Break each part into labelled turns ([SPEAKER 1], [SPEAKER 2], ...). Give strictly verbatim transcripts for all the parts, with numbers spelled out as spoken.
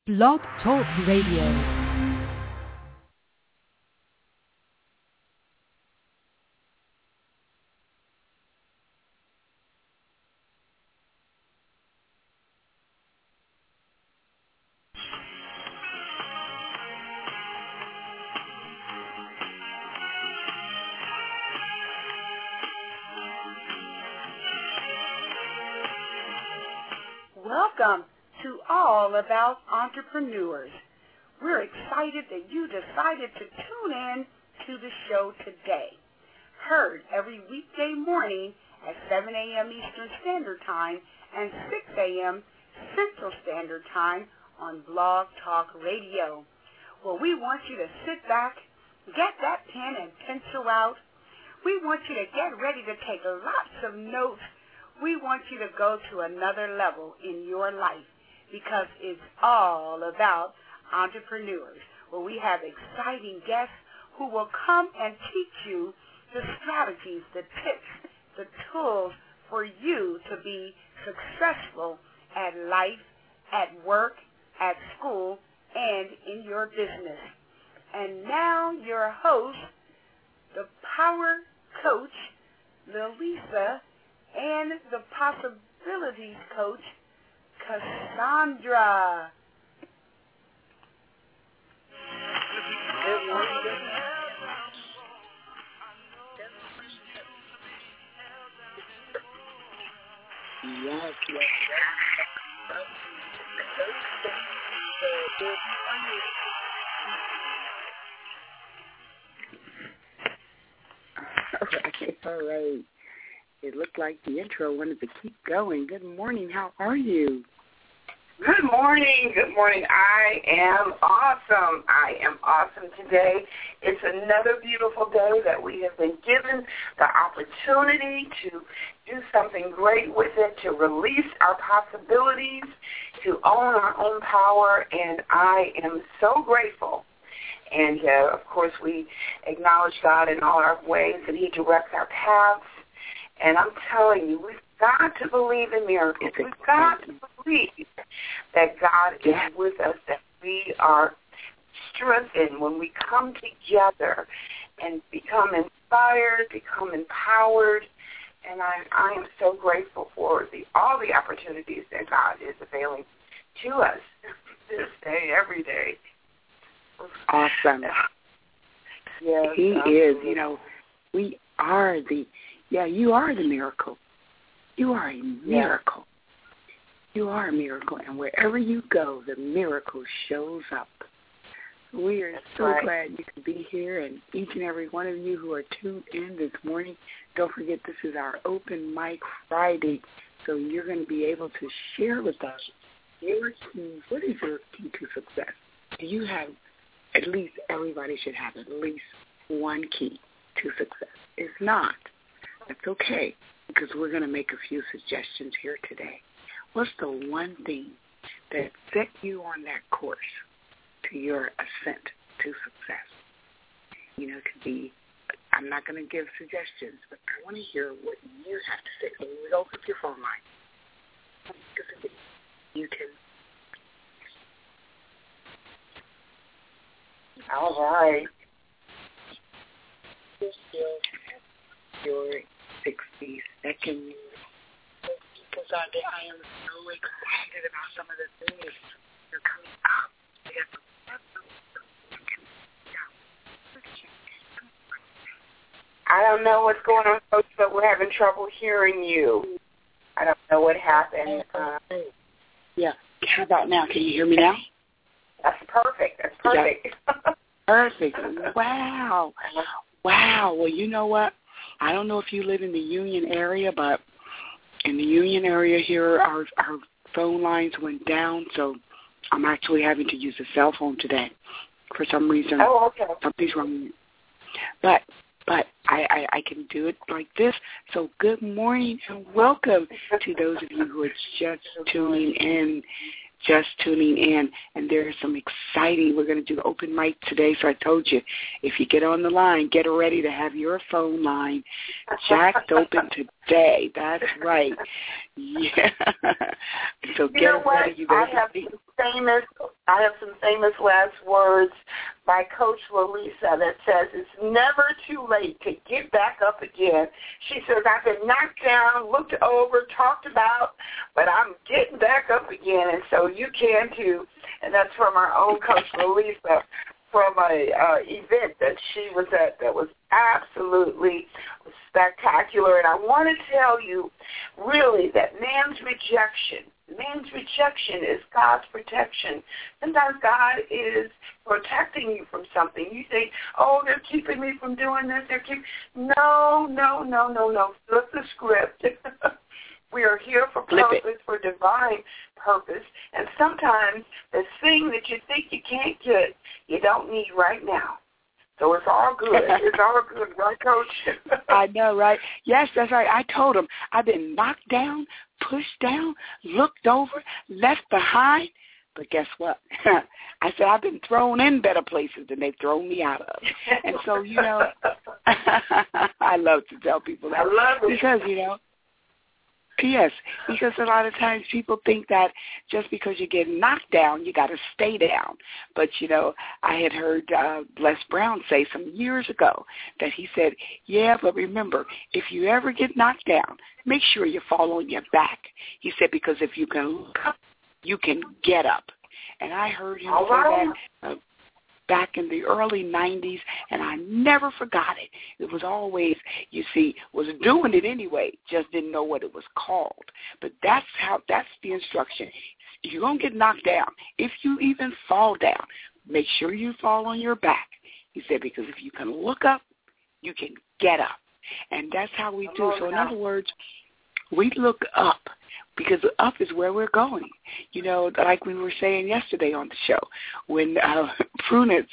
[SPEAKER 1] Blog Talk Radio.
[SPEAKER 2] Welcome to All About Entrepreneurs. We're excited that you decided to tune in to the show today. Heard every weekday morning at seven a.m. Eastern Standard Time and six a.m. Central Standard Time on Blog Talk Radio. Well, we want you to sit back, get that pen and pencil out. We want you to get ready to take lots of notes. We want you to go to another level in your life because it's all about entrepreneurs. Well, we have exciting guests who will come and teach you the strategies, the tips, the tools for you to be successful at life, at work, at school, and in your business. And now your host, the Power Coach, Lilisa, and the Possibilities Coach, Cassandra.
[SPEAKER 3] Good morning. Yes, yes, yes. Okay, all right. It looked like the intro wanted to keep going. Good morning. How are you?
[SPEAKER 4] Good morning. Good morning. I am awesome. I am awesome today. It's another beautiful day that we have been given the opportunity to do something great with it, to release our possibilities, to own our own power, and I am so grateful. And, uh, of course, we acknowledge God in all our ways, and He directs our paths. And I'm telling you, we've got to believe in miracles. We've got to believe that God is with us, that we are strengthened when we come together and become inspired, become empowered. And I, I am so grateful for the, all the opportunities that God is availing to us this day, every day.
[SPEAKER 3] Awesome.
[SPEAKER 4] Yes,
[SPEAKER 3] he
[SPEAKER 4] absolutely.
[SPEAKER 3] is. You know, we are the... Yeah, you are the miracle. You are a miracle. Yeah. You are a miracle. And wherever you go, the miracle shows up. We are
[SPEAKER 4] That's
[SPEAKER 3] so
[SPEAKER 4] right.
[SPEAKER 3] glad you can be here. And each and every one of you who are tuned in this morning, don't forget this is our Open Mic Friday. So you're going to be able to share with us your keys. What is your key to success? Do you have, at least everybody should have at least one key to success. If not, that's okay, because we're going to make a few suggestions here today. What's the one thing that set you on that course to your ascent to success? You know, it could be, I'm not going to give suggestions, but I want to hear what you have to say. So we open up your phone line. You can.
[SPEAKER 4] All right.
[SPEAKER 3] Your sixty seconds. Because I, I am so excited about some of the things that are coming up.
[SPEAKER 4] I don't know what's going on, Coach, but we're having trouble hearing you. I don't know what happened. Uh,
[SPEAKER 3] yeah. How about now? Can you hear me now?
[SPEAKER 4] That's perfect. That's perfect.
[SPEAKER 3] Yeah. Perfect. Wow. Wow. Well, you know what? I don't know if you live in the Union area, but in the Union area here, our our phone lines went down, so I'm actually having to use a cell phone today for some reason.
[SPEAKER 4] Oh, okay.
[SPEAKER 3] Something's wrong. But but I, I, I can do it like this. So good morning and welcome to those of you who are just tuning in. Just tuning in, and there's some exciting, we're going to do open mic today, so I told you, if you get on the line, get ready to have your phone line jacked open today. That's right. Yeah. So
[SPEAKER 4] you
[SPEAKER 3] get
[SPEAKER 4] know what?
[SPEAKER 3] ready. You better
[SPEAKER 4] I have
[SPEAKER 3] be.
[SPEAKER 4] some famous. I have some famous last words by Coach Lalisa that says it's never too late to get back up again. She says I've been knocked down, looked over, talked about, but I'm getting back up again, and so you can too. And that's from our own Coach Lalisa, from a uh, event that she was at that was absolutely spectacular. And I want to tell you, really, that man's rejection, man's rejection is God's protection. Sometimes God is protecting you from something. You think, oh, they're keeping me from doing this. They're keep. No, no, no, no, no. Flip the script. We are here for purpose, for divine purpose. And sometimes the thing that you think you can't get, you don't need right now. So it's all good. It's all good, right, Coach?
[SPEAKER 3] I know, right? Yes, that's right. I told him I've been knocked down, pushed down, looked over, left behind. But guess what? I said I've been thrown in better places than they've thrown me out of. And so, you know, I love to tell people that.
[SPEAKER 4] I love it.
[SPEAKER 3] Because, you know, yes, because a lot of times people think that just because you get knocked down, you got to stay down. But, you know, I had heard uh, Les Brown say some years ago that he said, yeah, but remember, if you ever get knocked down, make sure you fall on your back. He said, because if you can look up, you can get up. And I heard him
[SPEAKER 4] All
[SPEAKER 3] say
[SPEAKER 4] right.
[SPEAKER 3] that uh, back in the early nineties, and I never forgot it. It was always, you see, was doing it anyway, just didn't know what it was called. But that's how, that's the instruction. If you're going to get knocked down, if you even fall down, make sure you fall on your back. He said, because if you can look up, you can get up. And that's how we do. So in other words, we look up. Because up is where we're going. You know, like we were saying yesterday on the show, when uh, Prudence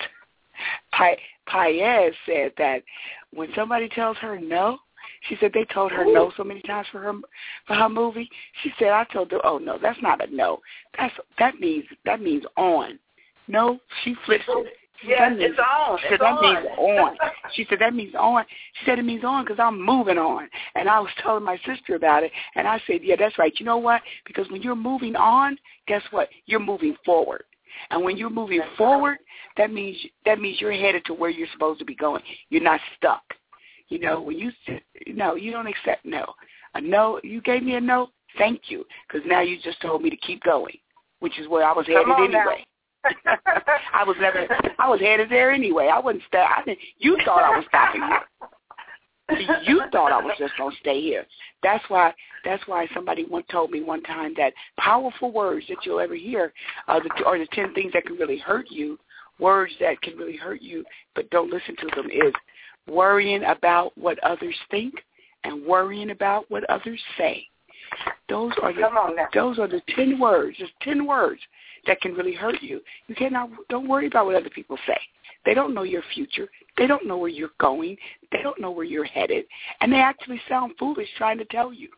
[SPEAKER 3] Paez said that when somebody tells her no, she said they told her no so many times for her for her movie. She said, I told her, oh no, that's not a no. That's that means that means on. No, she flips it.
[SPEAKER 4] Yes, it's on.
[SPEAKER 3] She said,
[SPEAKER 4] it's
[SPEAKER 3] that
[SPEAKER 4] on.
[SPEAKER 3] means on. She said, that means on. She said, it means on because I'm moving on. And I was telling my sister about it, and I said, yeah, that's right. You know what? Because when you're moving on, guess what? You're moving forward. And when you're moving forward, that means that means you're headed to where you're supposed to be going. You're not stuck. You know, when you no, you don't accept no. A no, you gave me a no, thank you, because now you just told me to keep going, which is where I was headed anyway. I was never. I was headed there anyway. I wasn't. St- I didn't. You thought I was stopping here. You thought I was just gonna stay here. That's why. That's why somebody once told me one time that powerful words that you'll ever hear uh, the, are the ten things that can really hurt you. Words that can really hurt you, but don't listen to them. Is worrying about what others think and worrying about what others say. Those are the. Those are the ten words. Just ten words that can really hurt you. You cannot, don't worry about what other people say. They don't know your future. They don't know where you're going. They don't know where you're headed. And they actually sound foolish trying to tell you.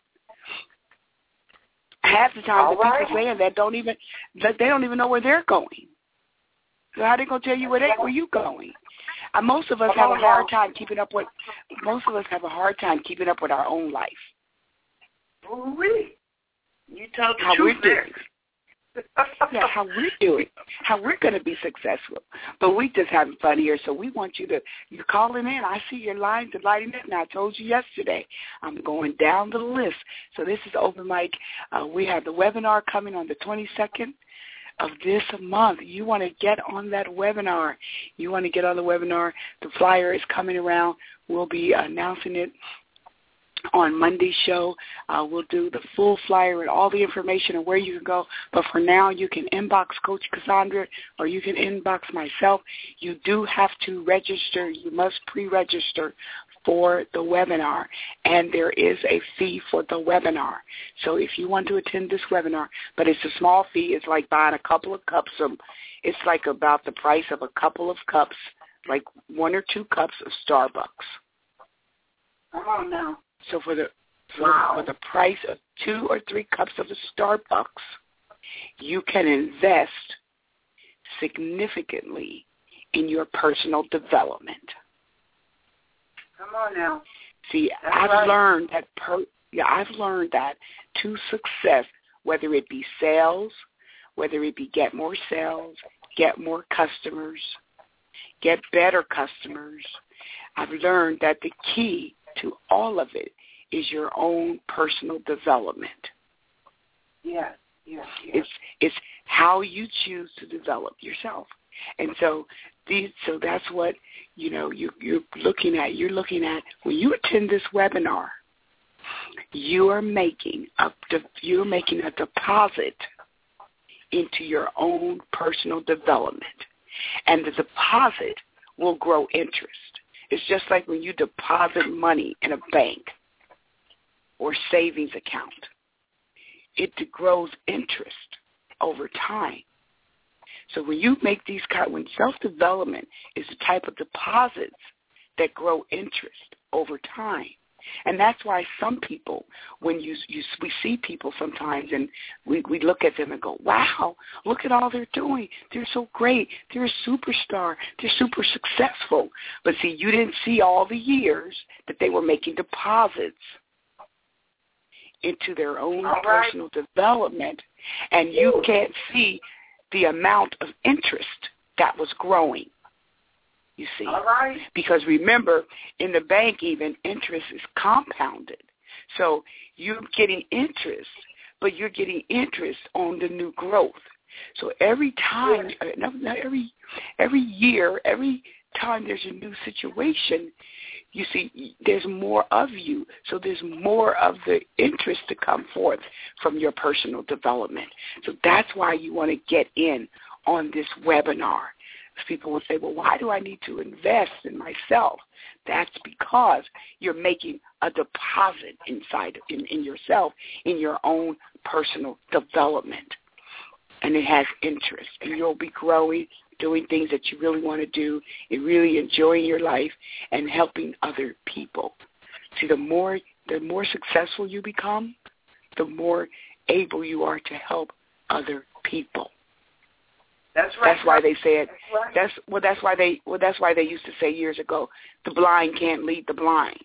[SPEAKER 3] Half the time
[SPEAKER 4] All
[SPEAKER 3] the
[SPEAKER 4] right.
[SPEAKER 3] people saying that don't even, that they don't even know where they're going. So how are they going to tell you where, they, where you're going? Uh, most of us have a hard time keeping up with, most of us have a hard time keeping up with our own life.
[SPEAKER 4] Ooh-wee. You told the
[SPEAKER 3] how
[SPEAKER 4] truth
[SPEAKER 3] we're
[SPEAKER 4] there.
[SPEAKER 3] doing. Yeah, how we're doing, how we're going to be successful. But we just having fun here, so we want you to, you're calling in. I see your lines are lighting up, and I told you yesterday, I'm going down the list. So this is Open Mic. Uh, we have the webinar coming on the twenty-second of this month. You want to get on that webinar. You want to get on the webinar. The flyer is coming around. We'll be announcing it on Monday's show. Uh, we'll do the full flyer and all the information on where you can go. But for now, you can inbox Coach Cassandra or you can inbox myself. You do have to register. You must pre-register for the webinar, and there is a fee for the webinar. So if you want to attend this webinar, but it's a small fee, it's like buying a couple of cups of, it's like about the price of a couple of cups, like one or two cups of Starbucks.
[SPEAKER 4] Come on now.
[SPEAKER 3] So for the for,
[SPEAKER 4] wow.
[SPEAKER 3] for the price of two or three cups of the Starbucks, you can invest significantly in your personal development.
[SPEAKER 4] Come on now.
[SPEAKER 3] See,
[SPEAKER 4] That's
[SPEAKER 3] I've
[SPEAKER 4] right.
[SPEAKER 3] learned that per, yeah, I've learned that to success, whether it be sales, whether it be get more sales, get more customers, get better customers, I've learned that the key to all of it is your own personal development.
[SPEAKER 4] Yes, yes, yes.
[SPEAKER 3] It's it's how you choose to develop yourself. And so these so that's what, you know, you you're looking at. You're looking at when you attend this webinar, you are making a you're making a deposit into your own personal development. And the deposit will grow interest. It's just like when you deposit money in a bank or savings account. It grows interest over time. So when you make these kind, when self-development is the type of deposits that grow interest over time. And that's why some people, when you, you we see people sometimes and we, we look at them and go, wow, look at all they're doing. They're so great. They're a superstar. They're super successful. But see, you didn't see all the years that they were making deposits into their own
[SPEAKER 4] all right.
[SPEAKER 3] personal development, and you can't see the amount of interest that was growing. You see,
[SPEAKER 4] all right.
[SPEAKER 3] Because remember, in the bank even, interest is compounded. So you're getting interest, but you're getting interest on the new growth. So every time, not every every year, every time there's a new situation, you see, there's more of you. So there's more of the interest to come forth from your personal development. So that's why you want to get in on this webinar. People will say, well, why do I need to invest in myself? That's because you're making a deposit inside in, in yourself, in your own personal development. And it has interest. And you'll be growing, doing things that you really want to do, and really enjoying your life and helping other people. See, the more the more successful you become, the more able you are to help other people.
[SPEAKER 4] That's right.
[SPEAKER 3] That's why they said.
[SPEAKER 4] That's right.
[SPEAKER 3] That's well. That's why they. Well, that's why they used to say years ago, the blind can't lead the blind.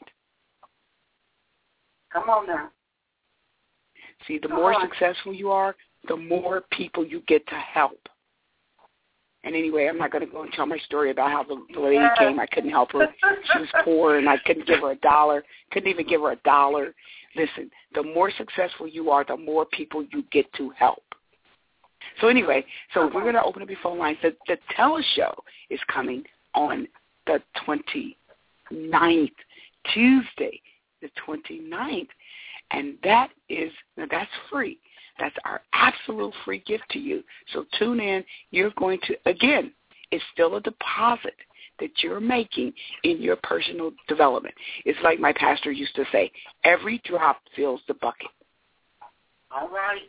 [SPEAKER 4] Come on now.
[SPEAKER 3] See, the
[SPEAKER 4] Come
[SPEAKER 3] more
[SPEAKER 4] on.
[SPEAKER 3] successful you are, the more people you get to help. And anyway, I'm not going to go and tell my story about how the, the lady
[SPEAKER 4] yeah.
[SPEAKER 3] came. I couldn't help her. She was poor, and I couldn't give her a dollar. Couldn't even give her a dollar. Listen, the more successful you are, the more people you get to help. So anyway, so we're going to open up your phone lines. The, the teleshow is coming on the twenty-ninth, Tuesday, the twenty-ninth, and that is that's free. That's our absolute free gift to you. So tune in. You're going to, again, it's still a deposit that you're making in your personal development. It's like my pastor used to say, every drop fills the bucket.
[SPEAKER 4] All right.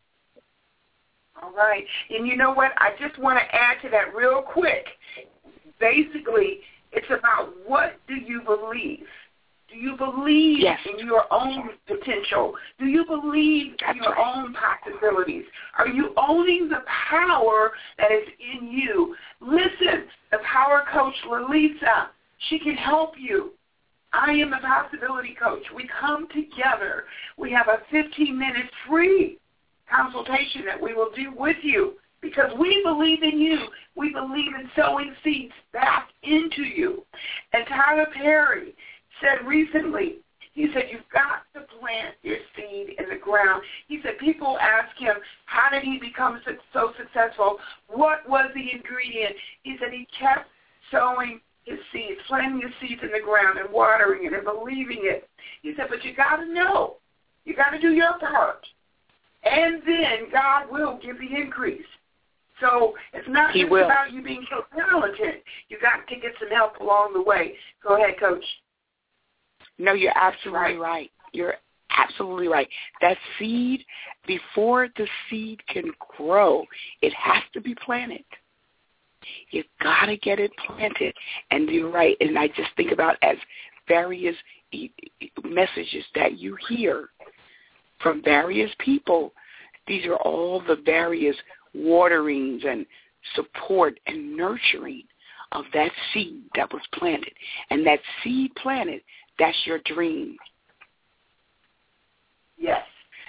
[SPEAKER 4] All right. And you know what? I just want to add to that real quick. Basically, it's about what do you believe? Do you believe
[SPEAKER 3] yes.
[SPEAKER 4] in your own potential? Do you believe
[SPEAKER 3] That's
[SPEAKER 4] in your
[SPEAKER 3] right.
[SPEAKER 4] own possibilities? Are you owning the power that is in you? Listen, the Power Coach, Lelisa, she can help you. I am the Possibility Coach. We come together. We have a fifteen-minute free consultation that we will do with you because we believe in you. We believe in sowing seeds back into you. And Tyler Perry said recently, he said, you've got to plant your seed in the ground. He said, people ask him, how did he become so successful? What was the ingredient? He said he kept sowing his seeds, planting his seeds in the ground and watering it and believing it. He said, but you got to know. You got to do your part. And then God will give the increase. So it's not
[SPEAKER 3] he
[SPEAKER 4] just
[SPEAKER 3] will.
[SPEAKER 4] about you being so talented. You got to get some help along the way. Go ahead, Coach.
[SPEAKER 3] No, you're absolutely
[SPEAKER 4] right.
[SPEAKER 3] right. You're absolutely right. That seed, before the seed can grow, it has to be planted. You got to get it planted. And you're right. And I just think about as various messages that you hear from various people, these are all the various waterings and support and nurturing of that seed that was planted. And that seed planted, that's your dream.
[SPEAKER 4] Yes.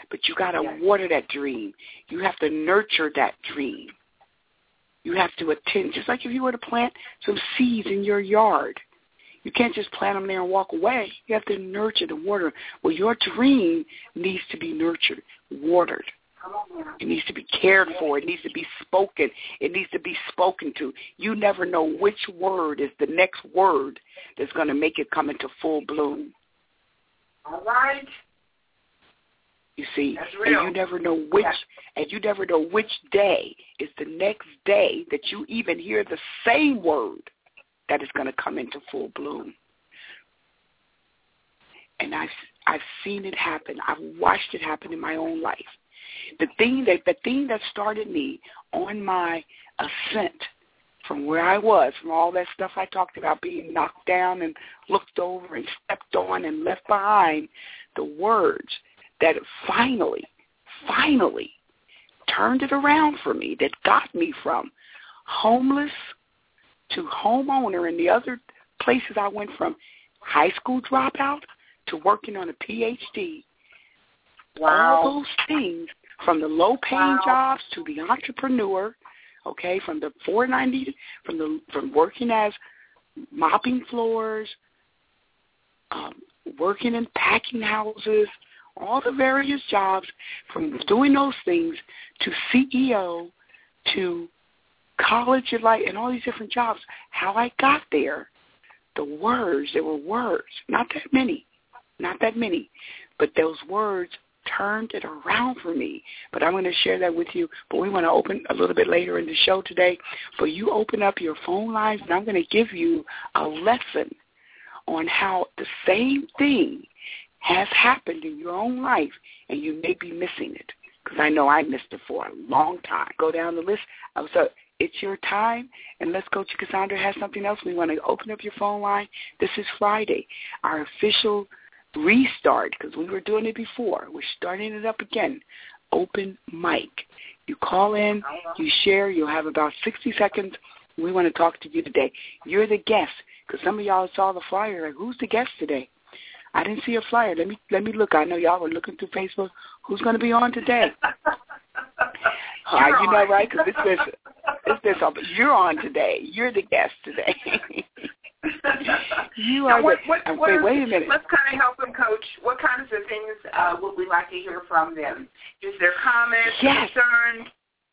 [SPEAKER 3] but you got to
[SPEAKER 4] Yes.
[SPEAKER 3] water that dream. You have to nurture that dream. You have to attend, just like if you were to plant some seeds in your yard. You can't just plant them there and walk away. You have to nurture the water. Well, your dream needs to be nurtured, watered. It needs to be cared for. It needs to be spoken. It needs to be spoken to. You never know which word is the next word that's going to make it come into full bloom.
[SPEAKER 4] All right.
[SPEAKER 3] You see,
[SPEAKER 4] That's
[SPEAKER 3] and
[SPEAKER 4] real.
[SPEAKER 3] you never know which,
[SPEAKER 4] Yeah.
[SPEAKER 3] and you never know which day is the next day that you even hear the same word that is going to come into full bloom. And I've I've seen it happen. I've watched it happen in my own life. The thing that the thing that started me on my ascent from where I was, from all that stuff I talked about, being knocked down and looked over and stepped on and left behind, the words that finally, finally turned it around for me, that got me from homeless to homeowner, and the other places I went from high school dropout to working on a P H D.
[SPEAKER 4] Wow.
[SPEAKER 3] All those things, from the low-paying
[SPEAKER 4] Wow.
[SPEAKER 3] jobs to the entrepreneur, okay, from the four ninety, from the from working as mopping floors, um, working in packing houses, all the various jobs, from doing those things to C E O to college and like and all these different jobs. How I got there, the words, there were words, not that many, not that many, but those words turned it around for me. But I'm going to share that with you. But we want to open a little bit later in the show today. But you open up your phone lines, and I'm going to give you a lesson on how the same thing has happened in your own life, and you may be missing it, because I know I missed it for a long time. Go down the list. So it's your time, and let's go to Cassandra has something else. We want to open up your phone line. This is Friday, our official restart, because we were doing it before. We're starting it up again. Open mic. You call in, you share, you'll have about sixty seconds. We want to talk to you today. You're the guest, because some of y'all saw the flyer. Like, who's the guest today? I didn't see a flyer. Let me let me look. I know y'all were looking through Facebook. Who's going to be on today? All right, you know, right? Because it's this, it's this. You're on today. You're the guest today. You are.
[SPEAKER 4] what,
[SPEAKER 3] the,
[SPEAKER 4] what,
[SPEAKER 3] uh,
[SPEAKER 4] what
[SPEAKER 3] wait,
[SPEAKER 4] are,
[SPEAKER 3] wait a minute.
[SPEAKER 4] Let's kind of help them, Coach. What kinds of things uh, would we like to hear from them? Is there comments,
[SPEAKER 3] Yes.
[SPEAKER 4] concerns?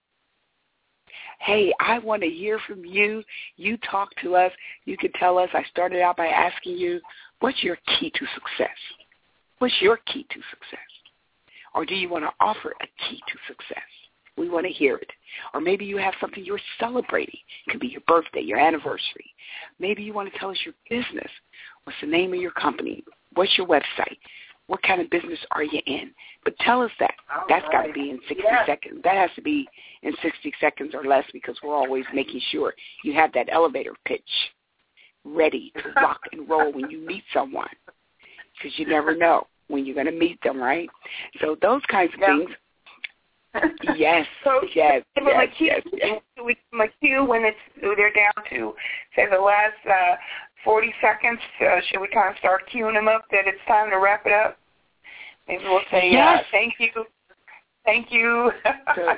[SPEAKER 3] Hey, I want to hear from you. You talk to us. You can tell us. I started out by asking you, what's your key to success? What's your key to success? Or do you want to offer a key to success? We want to hear it. Or maybe you have something you're celebrating. It could be your birthday, your anniversary. Maybe you want to tell us your business. What's the name of your company? What's your website? What kind of business are you in? But tell us that.
[SPEAKER 4] All
[SPEAKER 3] That's
[SPEAKER 4] right.
[SPEAKER 3] got to be in sixty
[SPEAKER 4] Yes.
[SPEAKER 3] seconds. That has to be in sixty seconds or less, because we're always making sure you have that elevator pitch ready to rock and roll when you meet someone, because you never know when you're going to meet them, right? So those kinds of
[SPEAKER 4] Yeah.
[SPEAKER 3] things. Yes,
[SPEAKER 4] So,
[SPEAKER 3] yes,
[SPEAKER 4] give them
[SPEAKER 3] yes,
[SPEAKER 4] a cue,
[SPEAKER 3] yes, yes.
[SPEAKER 4] we give them a cue when it's they're down to, say, the last uh, forty seconds. Uh, should we kind of start cueing them up that it's time to wrap it up? Maybe we'll say,
[SPEAKER 3] Yes.
[SPEAKER 4] uh, thank you. Thank you.
[SPEAKER 3] So,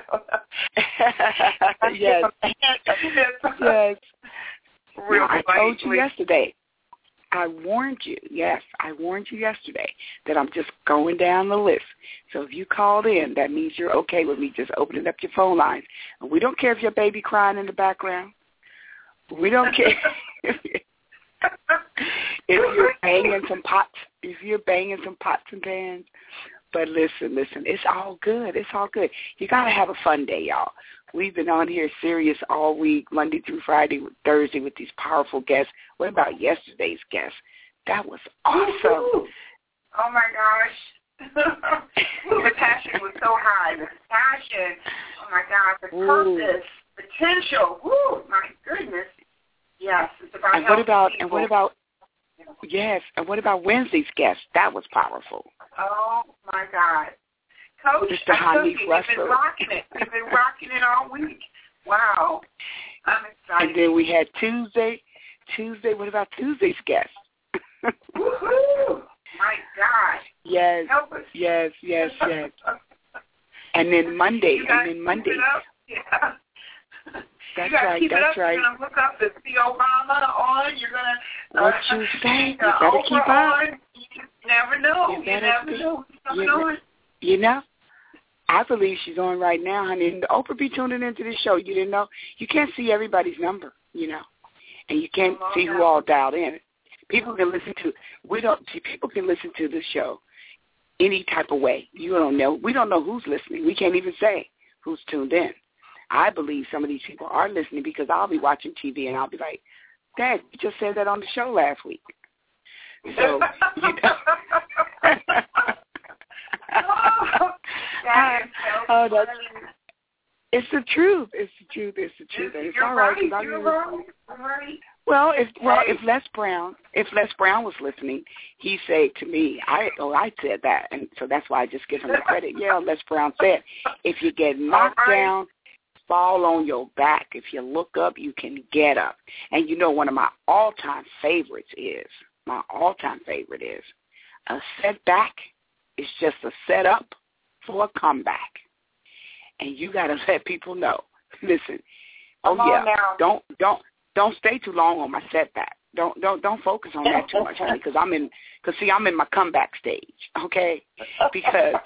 [SPEAKER 3] yes. Yes.
[SPEAKER 4] Real
[SPEAKER 3] Now, I told you
[SPEAKER 4] politely.
[SPEAKER 3] yesterday. I warned you, yes, I warned you yesterday that I'm just going down the list. So if you called in, that means you're okay with me just opening up your phone lines. And we don't care if your baby crying in the background. We don't care if you're banging some pots, if you're banging some pots and pans. But listen, listen, it's all good. It's all good. You got to have a fun day, y'all. We've been on here serious all week, Monday through Friday, Thursday, with these powerful guests. What about yesterday's guest? That was awesome.
[SPEAKER 4] Oh, my gosh. The passion was so high. The passion, oh, my God, the
[SPEAKER 3] Ooh.
[SPEAKER 4] purpose, potential. Woo, my goodness. Yes, it's about
[SPEAKER 3] And what about,
[SPEAKER 4] people.
[SPEAKER 3] and what about, yes, and what about Wednesday's guest? That was powerful.
[SPEAKER 4] Oh, my God. Coach,
[SPEAKER 3] Mister
[SPEAKER 4] I tell
[SPEAKER 3] Hanif
[SPEAKER 4] you, we've
[SPEAKER 3] Russell.
[SPEAKER 4] been rocking it. We've been rocking it all week. Wow. I'm excited.
[SPEAKER 3] And then we had Tuesday. Tuesday, what about Tuesday's guest?
[SPEAKER 4] Woohoo! My God.
[SPEAKER 3] Yes,
[SPEAKER 4] Help us.
[SPEAKER 3] yes, yes, yes. And then Monday,
[SPEAKER 4] you
[SPEAKER 3] and then Monday.
[SPEAKER 4] Yeah.
[SPEAKER 3] That's
[SPEAKER 4] you
[SPEAKER 3] right,
[SPEAKER 4] keep
[SPEAKER 3] that's
[SPEAKER 4] it up.
[SPEAKER 3] right.
[SPEAKER 4] You're going to look up to see Obama on. You're going to...
[SPEAKER 3] What
[SPEAKER 4] uh,
[SPEAKER 3] you say? You
[SPEAKER 4] uh,
[SPEAKER 3] better keep up.
[SPEAKER 4] On. You never know.
[SPEAKER 3] You,
[SPEAKER 4] you
[SPEAKER 3] better
[SPEAKER 4] never
[SPEAKER 3] be,
[SPEAKER 4] know what's going
[SPEAKER 3] you,
[SPEAKER 4] on.
[SPEAKER 3] You know? I believe she's on right now, honey. And Oprah be tuning into this show. You didn't know? You can't see everybody's number, you know, and you can't
[SPEAKER 4] Oh,
[SPEAKER 3] see
[SPEAKER 4] no.
[SPEAKER 3] who all dialed in. People can listen to we don't see people can listen to the show any type of way. You don't know. We don't know who's listening. We can't even say who's tuned in. I believe some of these people are listening because I'll be watching T V and I'll be like, Dad, you just said that on the show last week. So you know.
[SPEAKER 4] oh, that is so
[SPEAKER 3] oh, that's,
[SPEAKER 4] funny.
[SPEAKER 3] it's the truth. It's the truth. It's the truth. And it's
[SPEAKER 4] You're
[SPEAKER 3] all right.
[SPEAKER 4] right.
[SPEAKER 3] 'Cause
[SPEAKER 4] You're
[SPEAKER 3] I'm
[SPEAKER 4] right. You're right.
[SPEAKER 3] Well, if well,
[SPEAKER 4] Right.
[SPEAKER 3] if Les Brown, if Les Brown was listening, he said to me, "I oh, I said that," and so that's why I just give him the credit. Yeah, Les Brown said, "If you get knocked
[SPEAKER 4] right.
[SPEAKER 3] down, fall on your back. If you look up, you can get up." And you know, one of my all-time favorites is my all-time favorite is a setback is just a setup for a comeback, and you got to let people know. Listen, oh
[SPEAKER 4] Come
[SPEAKER 3] yeah,
[SPEAKER 4] on now.
[SPEAKER 3] don't don't. Don't stay too long on my setback. Don't don't don't focus on that too much, honey, because I'm in. Because see, I'm in my comeback stage. Okay, because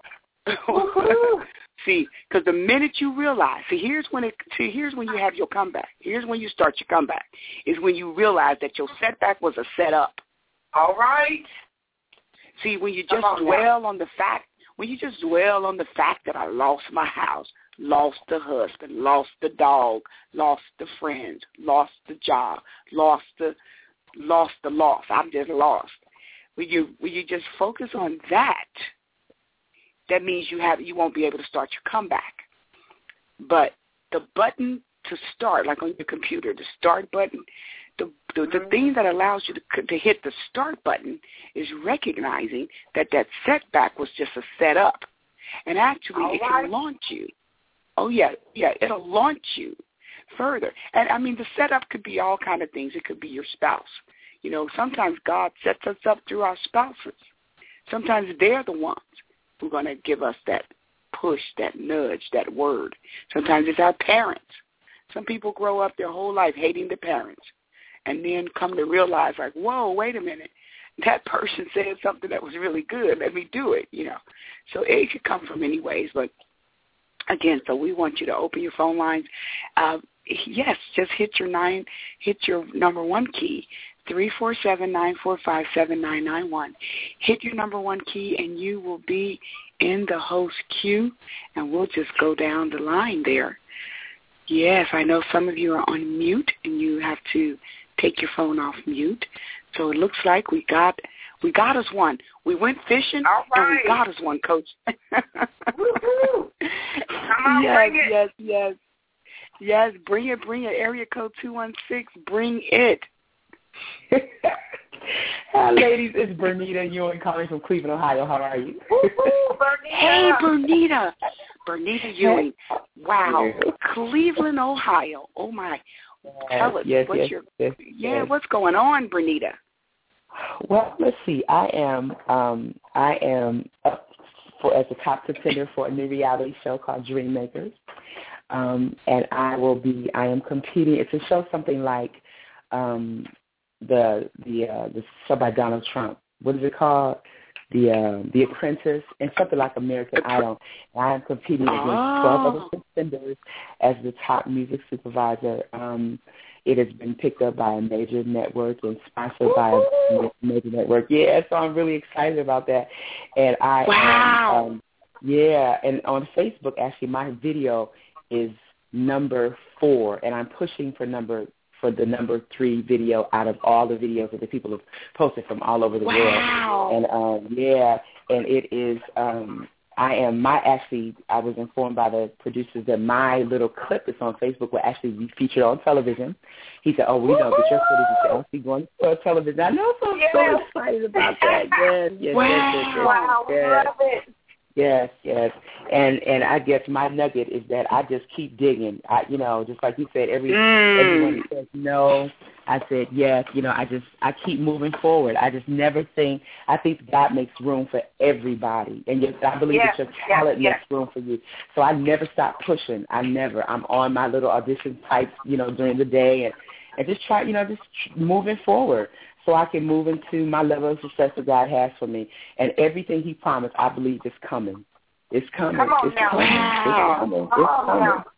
[SPEAKER 3] see, because the minute you realize, see, here's when it. See, here's when you have your comeback. Here's when you start your comeback. Is when you realize that your setback was a setup.
[SPEAKER 4] All right.
[SPEAKER 3] See, when you just
[SPEAKER 4] on
[SPEAKER 3] dwell now. on the fact, when you just dwell on the fact that I lost my house, lost the husband, lost the dog, lost the friends, lost the job, lost the lost the loss. I'm just lost. When you when you just focus on that, that means you have you won't be able to start your comeback. But the button to start, like on your computer, the start button, the the, the thing that allows you to to hit the start button is recognizing that that setback was just a setup, and actually
[SPEAKER 4] All
[SPEAKER 3] it
[SPEAKER 4] right.
[SPEAKER 3] can launch you. Oh, yeah, yeah, it'll launch you further. And, I mean, the setup could be all kind of things. It could be your spouse. You know, sometimes God sets us up through our spouses. Sometimes they're the ones who are going to give us that push, that nudge, that word. Sometimes it's our parents. Some people grow up their whole life hating their parents and then come to realize, like, whoa, wait a minute. That person said something that was really good. Let me do it, you know. So it could come from many ways, but again, so we want you to open your phone lines. Uh, yes, just hit your nine, hit your number one key, three four seven, nine four five, seven nine nine one. Hit your number one key, and you will be in the host queue, and we'll just go down the line there. Yes, I know some of you are on mute, and you have to take your phone off mute. So it looks like we got we got us one. We went fishing,
[SPEAKER 4] All right.
[SPEAKER 3] and we got us one, Coach.
[SPEAKER 4] Woo-hoo. Come on,
[SPEAKER 3] yes,
[SPEAKER 4] bring it.
[SPEAKER 3] yes, yes. Yes, bring it, bring it. Area code two one six, bring it.
[SPEAKER 5] Hi, ladies. It's Bernita Ewing calling from Cleveland, Ohio. How are you?
[SPEAKER 4] Woo-hoo, Bernita.
[SPEAKER 3] Hey, Bernita. Bernita Ewing. Wow. Cleveland, Ohio. Oh, my. Tell us,
[SPEAKER 5] yes,
[SPEAKER 3] what's
[SPEAKER 5] yes,
[SPEAKER 3] your,
[SPEAKER 5] yes,
[SPEAKER 3] yeah,
[SPEAKER 5] yes.
[SPEAKER 3] what's going on, Bernita?
[SPEAKER 5] Well, let's see. I am um, I am up for as a top contender for a new reality show called Dream Makers, um, and I will be. I am competing. It's a show something like um, the the uh, the show by Donald Trump. What is it called? The uh, The Apprentice, and something like American Idol. And I am competing against
[SPEAKER 3] oh.
[SPEAKER 5] twelve other contenders as the top music supervisor. Um, It has been picked up by a major network and sponsored by a major network. Yeah, so I'm really excited about that. And I,
[SPEAKER 3] wow.
[SPEAKER 5] um, yeah, and on Facebook, actually, my video is number four, and I'm pushing for number for the number three video out of all the videos that the people have posted from all over the
[SPEAKER 3] wow.
[SPEAKER 5] world. And um, yeah, and it is. Um, I am my actually. I was informed by the producers that my little clip that's on Facebook will actually be featured on television. He said, "Oh, we know that your footage is actually going to television." I know, so I'm
[SPEAKER 4] yes.
[SPEAKER 5] so excited about that. Yes, yes,
[SPEAKER 3] wow.
[SPEAKER 5] yes, yes, yes.
[SPEAKER 4] Wow, we
[SPEAKER 5] yes.
[SPEAKER 4] love it.
[SPEAKER 5] Yes, yes, and and I guess my nugget is that I just keep digging. I, you know, just like you said, every
[SPEAKER 3] mm.
[SPEAKER 5] everyone says no, I said, yes, you know, I just, I keep moving forward. I just never think, I think God makes room for everybody. And yes, I believe
[SPEAKER 4] yes,
[SPEAKER 5] that your talent
[SPEAKER 4] yes,
[SPEAKER 5] makes
[SPEAKER 4] yes.
[SPEAKER 5] room for you. So I never stop pushing. I never. I'm on my little audition types, you know, during the day and, and just try, you know, just moving forward so I can move into my level of success that God has for me. And everything he promised, I believe is coming. It's coming.
[SPEAKER 4] Come on
[SPEAKER 5] it's
[SPEAKER 4] now.
[SPEAKER 5] coming.
[SPEAKER 3] Wow.
[SPEAKER 5] It's coming.
[SPEAKER 4] Come
[SPEAKER 5] It's
[SPEAKER 4] on
[SPEAKER 5] coming.
[SPEAKER 4] now.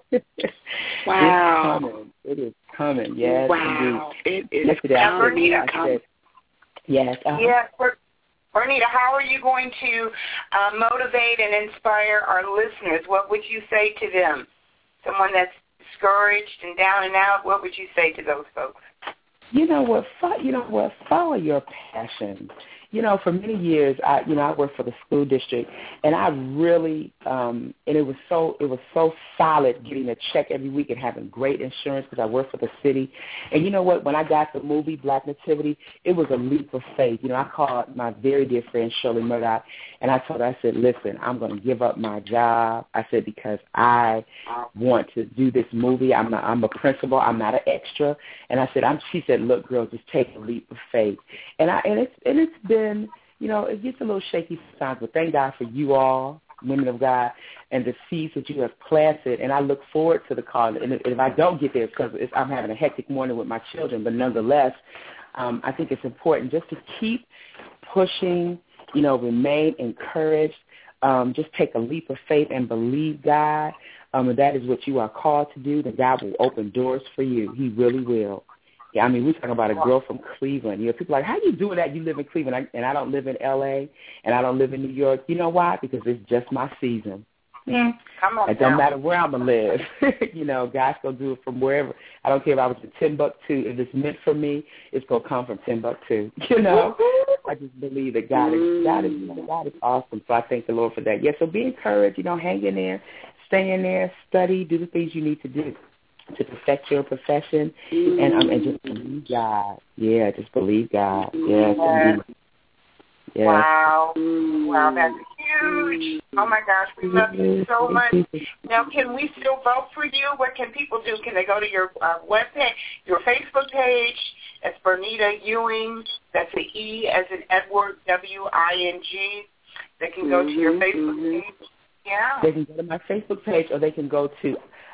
[SPEAKER 3] Wow.
[SPEAKER 5] It's coming. It is coming. Yes,
[SPEAKER 3] wow.
[SPEAKER 5] indeed.
[SPEAKER 3] It is
[SPEAKER 5] Yesterday I said,
[SPEAKER 3] coming.
[SPEAKER 5] I said, yes. Uh-huh.
[SPEAKER 4] Yes. Bernita, how are you going to uh, motivate and inspire our listeners? What would you say to them? Someone that's discouraged and down and out, what would you say to those folks?
[SPEAKER 5] You know what? Fo- you know what? Follow your passion. You know, for many years, I you know I worked for the school district, and I really um, and it was so it was so solid getting a check every week and having great insurance because I worked for the city. And you know what? When I got the movie Black Nativity, it was a leap of faith. You know, I called my very dear friend Shirley Murdoch, and I told her, I said, listen, I'm going to give up my job. I said because I want to do this movie. I'm not, I'm a principal. I'm not an extra. And I said, I'm. She said, look, girl, just take a leap of faith. And I and it's and it's been. And, you know, it gets a little shaky sometimes, but thank God for you all, women of God, and the seeds that you have planted. And I look forward to the call. And if, if I don't get there, it's because it's, I'm having a hectic morning with my children. But nonetheless, um, I think it's important just to keep pushing, you know, remain encouraged, um, just take a leap of faith and believe God. Um, and that is what you are called to do. That God will open doors for you. He really will. Yeah, I mean, we're talking about a girl from Cleveland. You know, people are like, how you doing that? You live in Cleveland, I, and I don't live in L A, and I don't live in New York. You know why? Because it's just my season. Yeah.
[SPEAKER 4] Come on
[SPEAKER 5] it don't
[SPEAKER 4] now.
[SPEAKER 5] matter where I'm going to live. You know, God's going to do it from wherever. I don't care if I was in Timbuktu. If it's meant for me, it's going to come from Timbuktu. You know, I just believe that God is, God is, you know, God is awesome. So I thank the Lord for that. Yeah, so be encouraged. You know, hang in there, stay in there, study, do the things you need to do to perfect your profession, mm. and um, and just believe God. Yeah, just believe God. Yes,
[SPEAKER 4] yes.
[SPEAKER 5] indeed. Yes.
[SPEAKER 4] Wow. Wow, that's huge. Oh, my gosh, we love you so much. Now, can we still vote for you? What can people do? Can they go to your uh, webpage, your Facebook page? That's Bernita Ewing. That's an E as in Edward, W I N G. They can go to your Facebook page. Yeah.
[SPEAKER 5] They can go to my Facebook page, or they can go to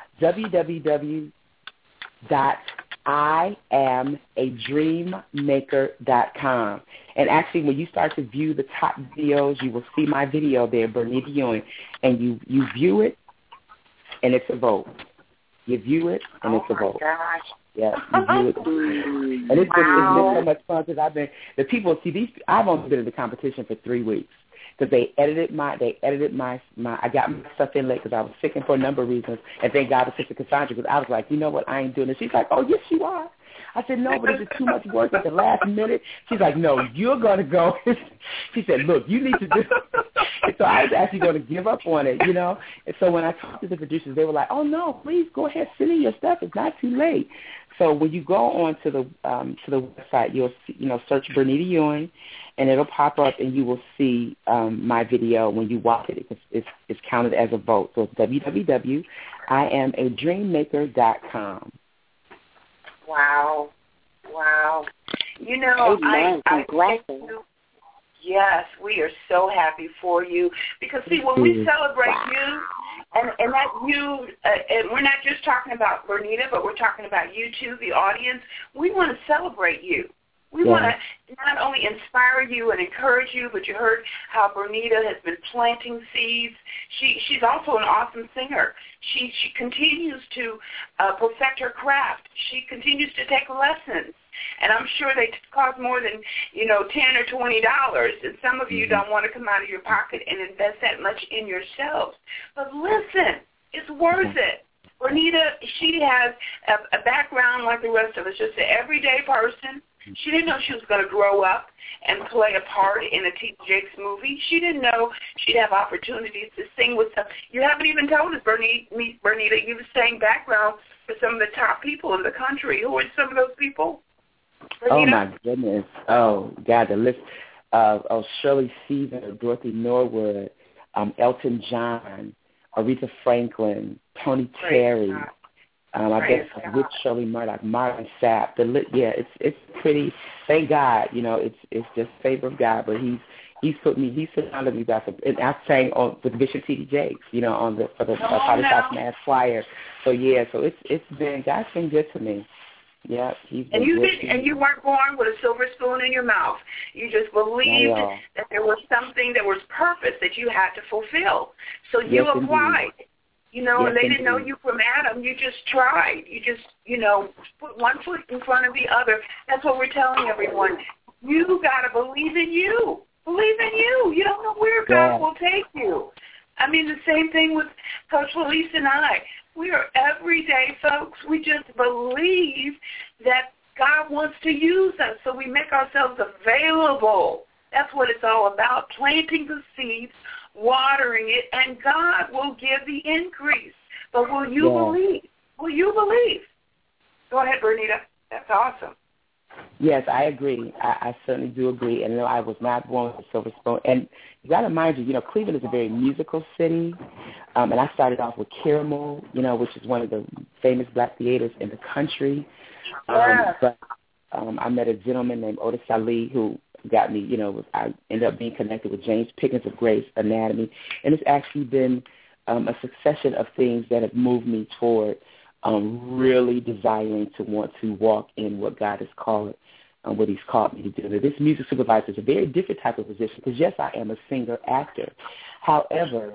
[SPEAKER 5] w w w dot I am a dream maker dot com. And actually, when you start to view the top videos, you will see my video there, Bernita Ewing, and you, you view it, and it's a vote. You view it, and
[SPEAKER 4] oh
[SPEAKER 5] it's a vote.
[SPEAKER 4] Gosh.
[SPEAKER 5] Yeah, you view it. And it's,
[SPEAKER 4] wow.
[SPEAKER 5] been, it's been so much fun because I've been, the people, see, these, I've only been in the competition for three weeks. Because they edited my, they edited my, my, I got my stuff in late because I was sick and for a number of reasons. And thank God for Sister Cassandra because I was like, you know what, I ain't doing this. She's like, oh, yes, you are. I said, no, but it's just too much work at the last minute. She's like, no, you're going to go. She said, look, you need to do it. And so I was actually going to give up on it, you know. And so when I talked to the producers, they were like, oh, no, please go ahead, send in your stuff. It's not too late. So when you go on to the um, to the website, you'll see, you know, search Bernita Ewing, and it'll pop up, and you will see um, my video when you watch it. It's, it's, it's counted as a vote. So it's w w w dot I am a dream maker dot com.
[SPEAKER 4] Wow. Wow. You know,
[SPEAKER 3] Amen.
[SPEAKER 4] I, I
[SPEAKER 3] you,
[SPEAKER 4] yes, we are so happy for you. Because, see, when we celebrate wow. you, and, and that you, uh, and we're not just talking about Bernita, but we're talking about you too, the audience, we want to celebrate you. We yeah. want to not only inspire you and encourage you, but you heard how Bernita has been planting seeds. She she's also an awesome singer. She she continues to uh, perfect her craft. She continues to take lessons, and I'm sure they cost more than you know ten or twenty dollars. And some of you don't want to come out of your pocket and invest that much in yourselves. But listen, it's worth it. Bernita, she has a, a background like the rest of us, just an everyday person. She didn't know she was going to grow up and play a part in a T. Jakes movie. She didn't know she'd have opportunities to sing with some. You haven't even told us, Bernita, Bernita, you have the same background for some of the top people in the country. Who are some of those people? Bernita?
[SPEAKER 5] Oh, my goodness. Oh, God, the list of oh, Shirley Stevens, Dorothy Norwood, um, Elton John, Aretha Franklin, Tony Terry, Um, I guess with Shirley Murdoch, Marvin Sapp. The li- yeah, it's it's pretty. Thank God, you know, it's it's just favor of God. But he's he's put me he's surrounded me by some. And I sang on with Bishop T D Jakes, you know, on the for the uh, Potter's House Mass Choir. So yeah, so it's it's been God's been good to me. Yeah, he's been
[SPEAKER 4] and you
[SPEAKER 5] good
[SPEAKER 4] did, and you weren't born with a silver spoon in your mouth. You just believed that there was something, that was purpose that you had to fulfill. So you
[SPEAKER 5] yes,
[SPEAKER 4] applied.
[SPEAKER 5] Indeed.
[SPEAKER 4] You know,
[SPEAKER 5] yes,
[SPEAKER 4] and they
[SPEAKER 5] indeed.
[SPEAKER 4] didn't know you from Adam. You just tried. You just, you know, put one foot in front of the other. That's what we're telling everyone. You got to believe in you. Believe in you. You don't know where God
[SPEAKER 5] yeah.
[SPEAKER 4] will take you. I mean, the same thing with Coach Felice and I. We are everyday folks. We just believe that God wants to use us, so we make ourselves available. That's what it's all about, planting the seeds, watering it, and God will give the increase. But will you
[SPEAKER 5] yeah.
[SPEAKER 4] believe? Will you believe? Go ahead, Bernita. That's awesome.
[SPEAKER 5] Yes, I agree. I, I certainly do agree. And no, I was not born with a silver spoon. And you got to mind you, you know, Cleveland is a very musical city. Um, and I started off with Caramel, you know, which is one of the famous black theaters in the country. Um,
[SPEAKER 4] Yeah.
[SPEAKER 5] But um, I met a gentleman named Otis Ali who got me, you know, I ended up being connected with James Pickens of Gray's Anatomy. And it's actually been um, a succession of things that have moved me toward um, really desiring to want to walk in what God has called, um, what he's called me to do. Now, this music supervisor is a very different type of position because, yes, I am a singer, actor. However,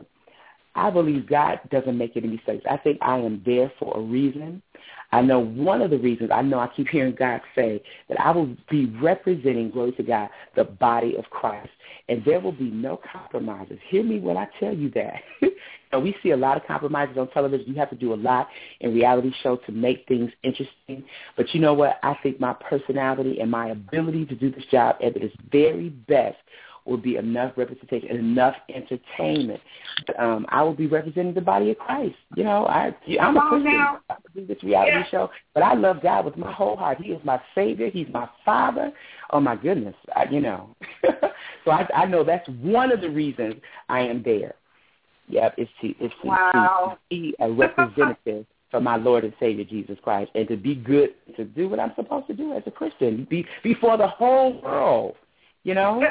[SPEAKER 5] I believe God doesn't make any mistakes. I think I am there for a reason. I know one of the reasons, I know I keep hearing God say that I will be representing, glory to God, the body of Christ. And there will be no compromises. Hear me when I tell you that. You know, we see a lot of compromises on television. You have to do a lot in reality show to make things interesting. But you know what? I think my personality and my ability to do this job at its very best will be enough representation and enough entertainment. Um, I will be representing the body of Christ. You know, I, I'm a Christian. I do this reality yeah. show, but I love God with my whole heart. He is my Savior. He's my Father. Oh, my goodness, I, you know. So I, I know that's one of the reasons I am there. Yep, it's to, it's to,
[SPEAKER 4] wow.
[SPEAKER 5] to be a representative for my Lord and Savior, Jesus Christ, and to be good, to do what I'm supposed to do as a Christian, be before the whole world. You know?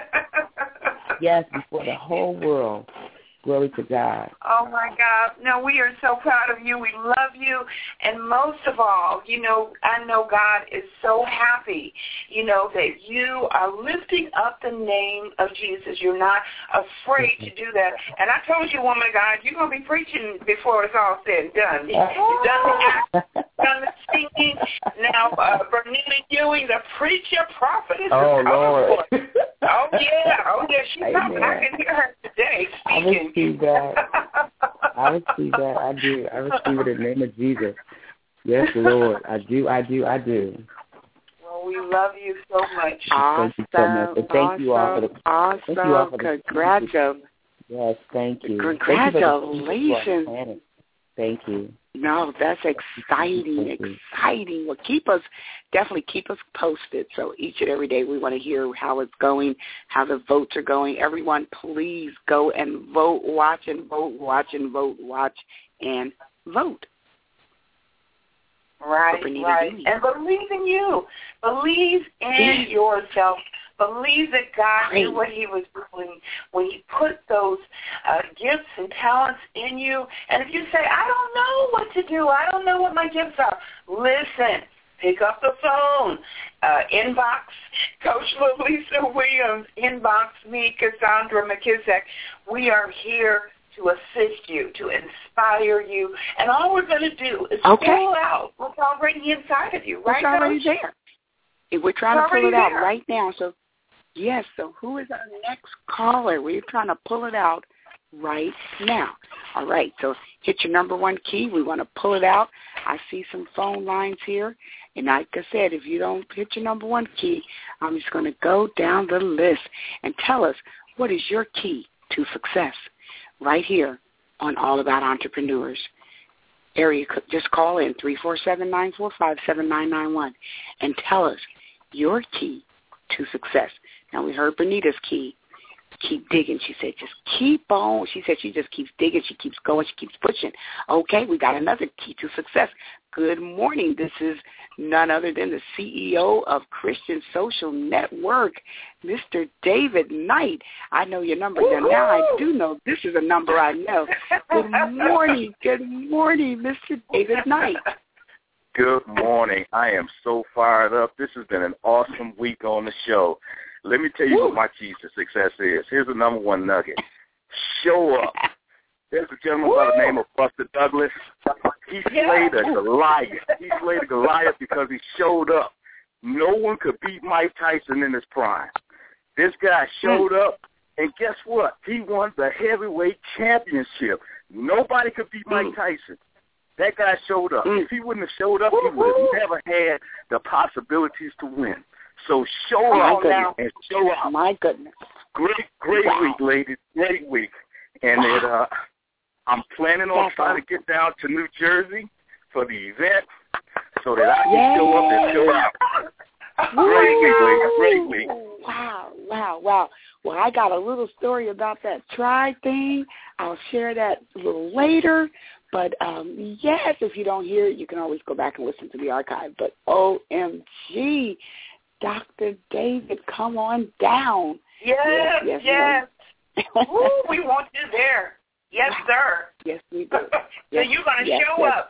[SPEAKER 5] Yes, before the whole world. Glory to God.
[SPEAKER 4] Oh, my God. No, we are so proud of you. We love you. And most of all, you know, I know God is so happy, you know, that you are lifting up the name of Jesus. You're not afraid to do that. And I told you, woman of God, you're going to be preaching before it's all said and done. You've done the act, done the singing. Now, uh, Bernita Ewing, the preacher, prophetess,
[SPEAKER 5] oh, Lord.
[SPEAKER 4] Oh, yeah. Oh, yeah. She's coming. I can hear her today speaking.
[SPEAKER 5] I receive that. I receive that. I do. I receive it in the name of Jesus. Yes, Lord. I do. I do. I do.
[SPEAKER 4] Well, we love you so much.
[SPEAKER 3] Awesome.
[SPEAKER 5] Thank you so much. And thank
[SPEAKER 3] awesome.
[SPEAKER 5] you all for the.
[SPEAKER 3] Awesome.
[SPEAKER 5] Thank you all for the
[SPEAKER 3] Congratulations.
[SPEAKER 5] Yes, thank you.
[SPEAKER 3] Congratulations.
[SPEAKER 5] Thank you. Thank you.
[SPEAKER 3] No, that's exciting, exciting. Well, keep us, definitely keep us posted. So each and every day we want to hear how it's going, how the votes are going. Everyone, please go and vote, watch and vote, watch and vote, watch and vote.
[SPEAKER 4] Right, right. And believe in you. Believe in yeah. yourself. Believe that God knew what he was doing when he put those uh, gifts and talents in you. And if you say, I don't know what to do, I don't know what my gifts are, listen. Pick up the phone, uh, inbox Coach Lisa Williams, inbox me, Cassandra McKissick. We are here to assist you, to inspire you. And all we're going to do is
[SPEAKER 3] okay.
[SPEAKER 4] pull out what's already inside of you, right?
[SPEAKER 3] It's already
[SPEAKER 4] Coach?
[SPEAKER 3] there. We're trying
[SPEAKER 4] it's
[SPEAKER 3] to pull it out
[SPEAKER 4] there.
[SPEAKER 3] right now. So, yes, so who is our next caller? We're trying to pull it out right now. All right, so hit your number one key. We want to pull it out. I see some phone lines here. And like I said, if you don't hit your number one key, I'm just going to go down the list and tell us what is your key to success right here on All About Entrepreneurs. Area, just call in three four seven, nine four five, seven nine nine one and tell us your key to success. Now, we heard Bernita's key. keep digging. She said, just keep on. She said she just keeps digging. She keeps going. She keeps pushing. Okay, we got another key to success. Good morning. This is none other than the C E O of Christian Social Network, Mister David Knight. I know your number. Now, now I do know this is a number I know. Good morning. Good morning, Mister David Knight.
[SPEAKER 6] Good morning. I am so fired up. This has been an awesome week on the show. Let me tell you Woo. what my keys to success is. Here's the number one nugget. Show up. There's a gentleman Woo. by the name of Buster Douglas. He slayed a Goliath. He slayed a Goliath because he showed up. No one could beat Mike Tyson in his prime. This guy showed up, and guess what? He won the heavyweight championship. Nobody could beat Mike Tyson. That guy showed up. If he wouldn't have showed up, he would have never had the possibilities to win. So show
[SPEAKER 3] oh
[SPEAKER 6] up now and show up.
[SPEAKER 3] My goodness.
[SPEAKER 6] Great, great wow. week, ladies. Great week. And wow. it, uh, I'm planning on
[SPEAKER 3] That's
[SPEAKER 6] trying
[SPEAKER 3] awesome.
[SPEAKER 6] to get down to New Jersey for the event so that I can Yay. show up and show out. Great week, ladies. Great week.
[SPEAKER 3] Wow, wow, wow. Well, I got a little story about that try thing. I'll share that a little later. But, um, yes, if you don't hear it, you can always go back and listen to the archive. But, O M G, Doctor David, come on down.
[SPEAKER 4] Yes, yes. yes. yes. Ooh, we want you there. Yes, sir.
[SPEAKER 3] Yes, we do.
[SPEAKER 4] so
[SPEAKER 3] yes,
[SPEAKER 4] you're going to
[SPEAKER 3] yes,
[SPEAKER 4] show
[SPEAKER 3] yes.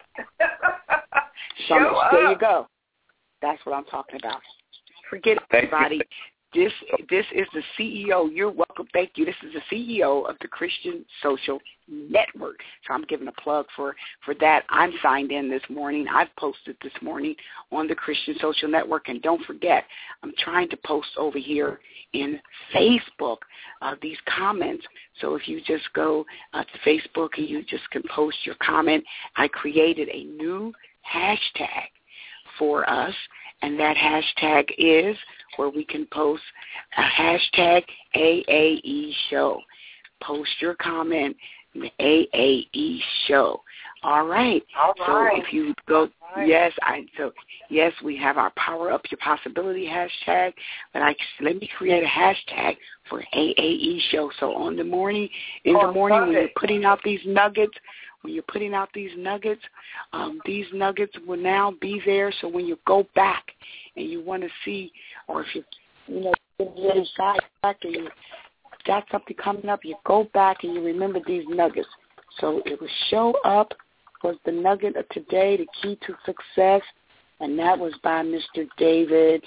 [SPEAKER 4] up.
[SPEAKER 3] show
[SPEAKER 4] show up.
[SPEAKER 3] There you go. That's what I'm talking about. Forget it, everybody. This this is the C E O. You're welcome. Thank you. This is the C E O of the Christian Social Network. So I'm giving a plug for, for that. I'm signed in this morning. I've posted this morning on the Christian Social Network. And don't forget, I'm trying to post over here in Facebook uh, these comments. So if you just go uh, to Facebook and you just can post your comment, I created a new hashtag for us. And that hashtag is where we can post a hashtag A A E show. Post your comment, the A A E show. All right.
[SPEAKER 4] All right.
[SPEAKER 3] So if you go, right. yes, I so yes, we have our Power Up Your Possibility hashtag. But I let me create a hashtag for A A E show. So on the morning, in oh, the morning when you're putting out these nuggets. When you're putting out these nuggets, um, these nuggets will now be there. So when you go back and you want to see, or if you, you know, you're sidetracked or you got something coming up, you go back and you remember these nuggets. So it will show up was the nugget of today, the key to success, and that was by Mister David,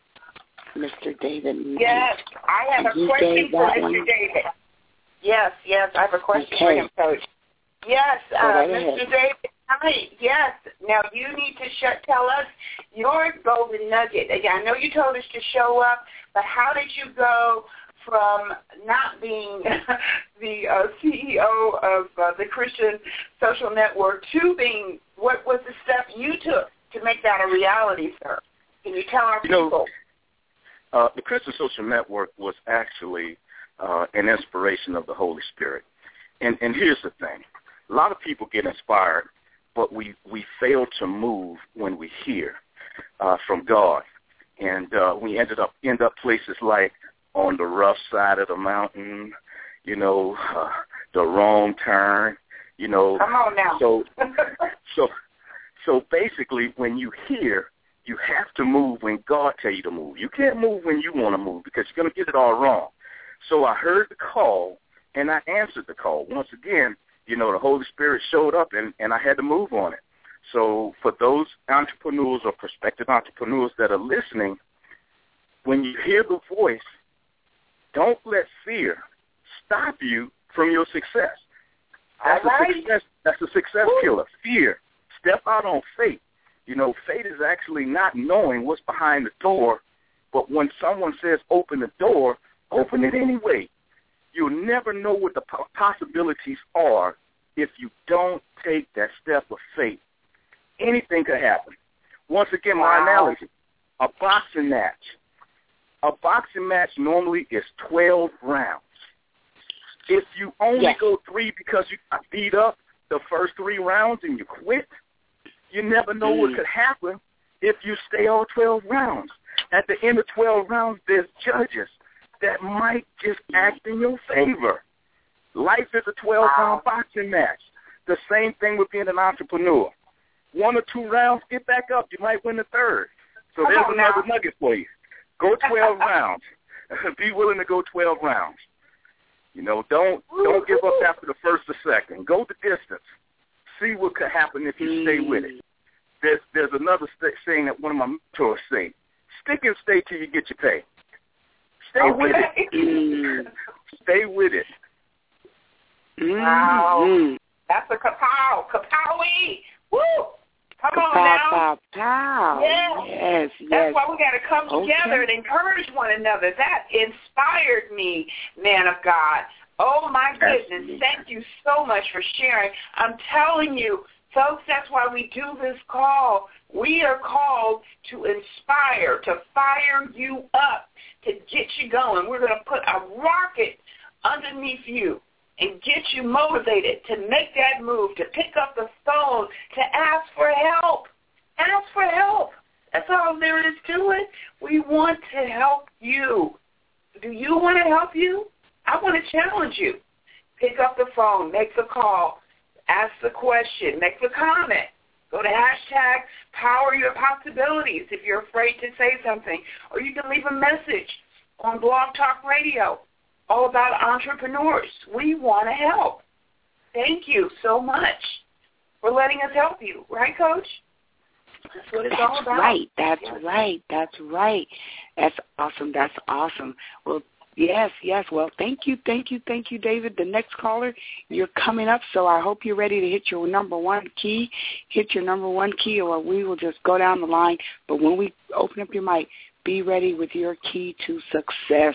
[SPEAKER 3] Mister David Knight.
[SPEAKER 4] Yes, I have and a question for Mister
[SPEAKER 3] One.
[SPEAKER 4] David. Yes, yes, I have a question
[SPEAKER 3] okay.
[SPEAKER 4] for him, Coach. Yes, uh,
[SPEAKER 3] right
[SPEAKER 4] Mister David, hi. Yes. Now you need to sh- tell us your golden nugget. I know you told us to show up, but how did you go from not being the uh, C E O of uh, the Christian Social Network to being, what was the step you took to make that a reality, sir? Can you tell our
[SPEAKER 6] you
[SPEAKER 4] people?
[SPEAKER 6] Know, uh, the Christian Social Network was actually uh, an inspiration of the Holy Spirit. And, and here's the thing. A lot of people get inspired, but we, we fail to move when we hear uh, from God. And uh, we ended up end up places like on the rough side of the mountain, you know, uh, the wrong turn, you know.
[SPEAKER 4] Come on now.
[SPEAKER 6] So, so, so basically, when you hear, you have to move when God tell you to move. You can't move when you want to move because you're going to get it all wrong. So I heard the call, and I answered the call. Once again, you know, the Holy Spirit showed up, and, and I had to move on it. So for those entrepreneurs or prospective entrepreneurs that are listening, when you hear the voice, don't let fear stop you from your success. That's,
[SPEAKER 4] All right.
[SPEAKER 6] a, success, that's a success Woo. killer, fear. Step out on faith. You know, faith is actually not knowing what's behind the door, but when someone says open the door, open it anyway. You'll never know what the possibilities are if you don't take that step of faith. Anything could happen. Once again, my
[SPEAKER 4] wow.
[SPEAKER 6] analogy, a boxing match. A boxing match normally is twelve rounds. If you only
[SPEAKER 3] yes.
[SPEAKER 6] go three because you got beat up the first three rounds and you quit, you never know mm. what could happen if you stay all twelve rounds. At the end of twelve rounds, there's judges. that might just act in your favor. Life is a twelve-round boxing match. The same thing with being an entrepreneur. One or two rounds, get back up. You might win the third. So
[SPEAKER 4] Come
[SPEAKER 6] there's
[SPEAKER 4] on
[SPEAKER 6] another
[SPEAKER 4] now.
[SPEAKER 6] nugget for you. Go twelve rounds. Be willing to go twelve rounds. You know, don't don't give up after the first or second. Go the distance. See what could happen if you stay with it. There's there's another st- saying that one of my mentors say: stick and stay till you get your pay. Stay
[SPEAKER 4] Okay.
[SPEAKER 6] with it. Stay with it.
[SPEAKER 4] Wow.
[SPEAKER 3] Mm-hmm.
[SPEAKER 4] That's a kapow. Kapowie. Woo! Come on
[SPEAKER 3] Pow,
[SPEAKER 4] now.
[SPEAKER 3] pow, pow.
[SPEAKER 4] Yes.
[SPEAKER 3] Yes, yes.
[SPEAKER 4] That's why we got to come
[SPEAKER 3] Okay.
[SPEAKER 4] together and encourage one another. That inspired me, man of God. Oh, my goodness. Thank you so much for sharing. I'm telling you, folks, that's why we do this call. We are called to inspire, to fire you up, to get you going. We're going to put a rocket underneath you and get you motivated to make that move, to pick up the phone, to ask for help. Ask for help. That's all there is to it. We want to help you. Do you want to help you? I want to challenge you. Pick up the phone, make the call, ask the question, make the comment. Go to hashtag Power Your Possibilities if you're afraid to say something. Or you can leave a message on Blog Talk Radio all about entrepreneurs. We want to help. Thank you so much for letting us help you. Right, Coach? That's what it's
[SPEAKER 3] That's
[SPEAKER 4] all about.
[SPEAKER 3] right. That's
[SPEAKER 4] Yes.
[SPEAKER 3] right. That's right. That's awesome. That's awesome. Well, yes, yes. Well, thank you, thank you, thank you, David. The next caller, you're coming up, so I hope you're ready to hit your number one key. Hit your number one key, or we will just go down the line. But when we open up your mic, be ready with your key to success.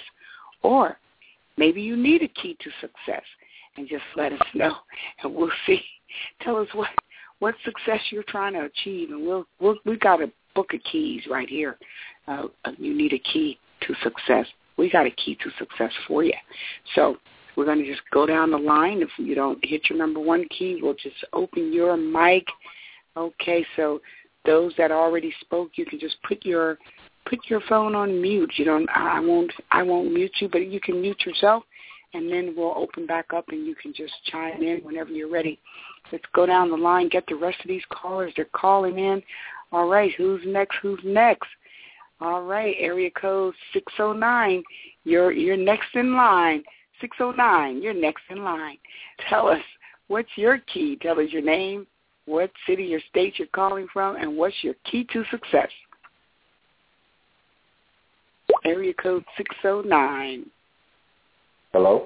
[SPEAKER 3] Or maybe you need a key to success, and just let us know, and we'll see. Tell us what what success you're trying to achieve, and we'll, we'll we got a book of keys right here. Uh, you need a key to success. We got a key to success for you. So we're going to just go down the line. If you don't hit your number one key, we'll just open your mic. Okay, so those that already spoke, you can just put your put your phone on mute. You don't. I won't. I won't mute you, but you can mute yourself, and then we'll open back up, and you can just chime in whenever you're ready. Let's go down the line. Get the rest of these callers. They're calling in. All right, who's next? Who's next? All right, area code six oh nine. You're you're next in line. six oh nine. You're next in line. Tell us, what's your key? Tell us your name, what city or state you're calling from, and what's your key to success. Area code six oh nine.
[SPEAKER 7] Hello?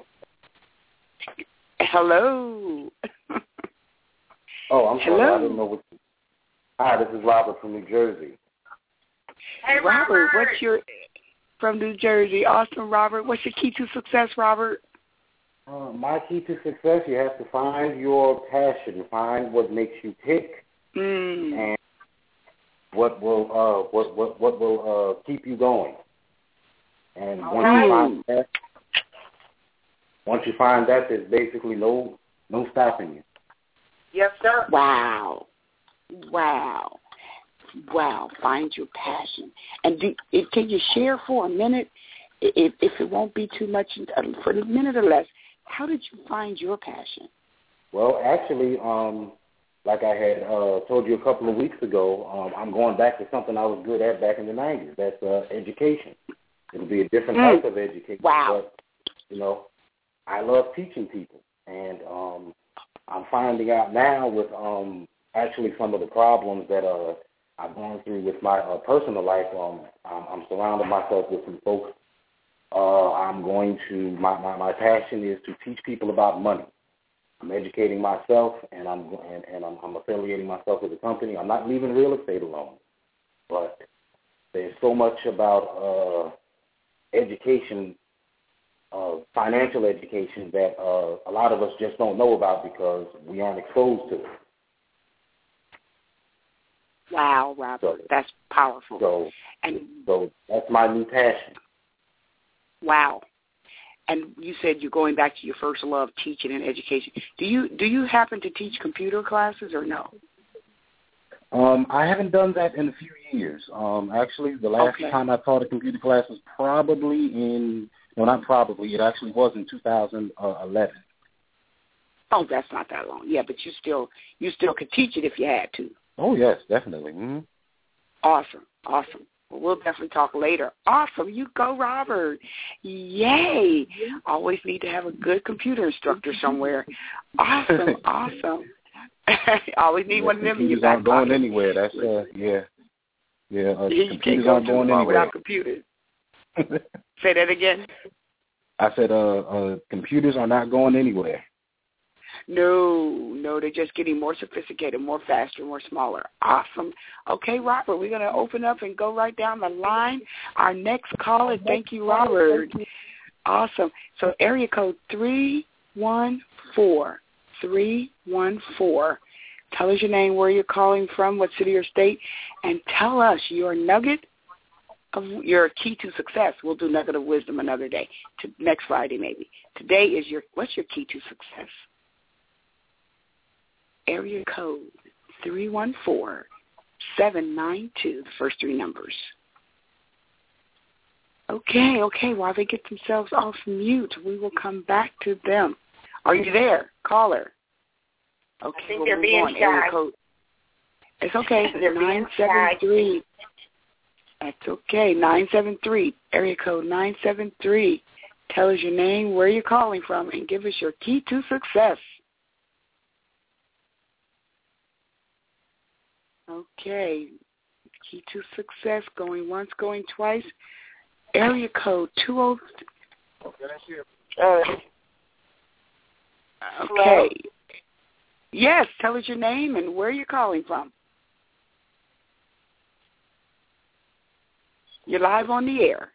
[SPEAKER 3] Hello.
[SPEAKER 7] Oh, I'm sorry.
[SPEAKER 3] Hello.
[SPEAKER 7] I didn't know what. Hi, this is Robert from New Jersey.
[SPEAKER 4] Hey,
[SPEAKER 3] Robert,
[SPEAKER 4] Robert.
[SPEAKER 3] what's your from New Jersey? Awesome, Robert. What's your key to success, Robert?
[SPEAKER 7] Uh, my key to success, you have to find your passion, find what makes you tick,
[SPEAKER 3] Mm.
[SPEAKER 7] and what will uh, what what what will uh, keep you going. And once
[SPEAKER 3] right.
[SPEAKER 7] you find that, once you find that, there's basically no no stopping you.
[SPEAKER 4] Yes, sir.
[SPEAKER 3] Wow. Wow. Wow. Find your passion. And do, if, can you share for a minute, if, if it won't be too much, uh, for a minute or less, how did you find your passion?
[SPEAKER 7] Well, actually, um, like I had uh, told you a couple of weeks ago, um, I'm going back to something I was good at back in the nineties. That's uh, education. It'll be a different
[SPEAKER 3] Mm.
[SPEAKER 7] type of education.
[SPEAKER 3] Wow.
[SPEAKER 7] But, you know, I love teaching people. And um, I'm finding out now with um, actually some of the problems that uh, I've gone through with my uh, personal life. Um, I'm, I'm surrounding myself with some folks. Uh, I'm going to, my, my, my passion is to teach people about money. I'm educating myself, and I'm and, and I'm, I'm affiliating myself with a company. I'm not leaving real estate alone, but there's so much about uh, education, uh, financial education, that uh, a lot of us just don't know about because we aren't exposed to it.
[SPEAKER 3] Wow, Robert,
[SPEAKER 7] So,
[SPEAKER 3] that's powerful.
[SPEAKER 7] so,
[SPEAKER 3] and
[SPEAKER 7] so that's my new passion.
[SPEAKER 3] wow. And you said you're going back to your first love, teaching and education. Do you do you happen to teach computer classes or no?
[SPEAKER 7] Um, I haven't done that in a few years. Um, actually, the last
[SPEAKER 3] Okay.
[SPEAKER 7] time I taught a computer class was probably in Well, not probably. It actually was in two thousand eleven.
[SPEAKER 3] Oh, that's not that long. Yeah, but you still you still could teach it if you had to.
[SPEAKER 7] Oh, yes, definitely. Mm-hmm.
[SPEAKER 3] Awesome, awesome. Well, we'll definitely talk later. Awesome. You go, Robert. Yay. Always need to have a good computer instructor somewhere. Awesome, awesome. Always need yeah, one of them in your back
[SPEAKER 7] pocket. Computers aren't going
[SPEAKER 3] pocket.
[SPEAKER 7] anywhere. That's, uh, yeah. Yeah, uh,
[SPEAKER 3] you
[SPEAKER 7] computers
[SPEAKER 3] can't go
[SPEAKER 7] aren't going anywhere.
[SPEAKER 3] without computers. Say that again.
[SPEAKER 7] I said uh, uh, computers are not going anywhere.
[SPEAKER 3] No, no, they're just getting more sophisticated, more faster, more smaller. Awesome. Okay, Robert, we're going to open up and go right down the line. Our next caller, thank you, Robert. Awesome. So area code three one four, three one four. Tell us your name, where you're calling from, what city or state, and tell us your nugget of your key to success. We'll do nugget of wisdom another day, to next Friday maybe. Today is your, what's your key to success? Area code three one four, seven nine two, the first three numbers. Okay, okay, while they get themselves off mute, we will come back to them. Are you there, caller? Okay,
[SPEAKER 4] I think
[SPEAKER 3] we'll
[SPEAKER 4] they're
[SPEAKER 3] move
[SPEAKER 4] being
[SPEAKER 3] on.
[SPEAKER 4] shy.
[SPEAKER 3] Area code. It's okay. nine seven three. That's okay. nine seven three. Area code nine seven three. Tell us your name, where you're calling from, and give us your key to success. Okay. Key to success, going once, going twice. Area code two oh three. Okay. Yes, tell us your name and where you're calling from. You're live on the air.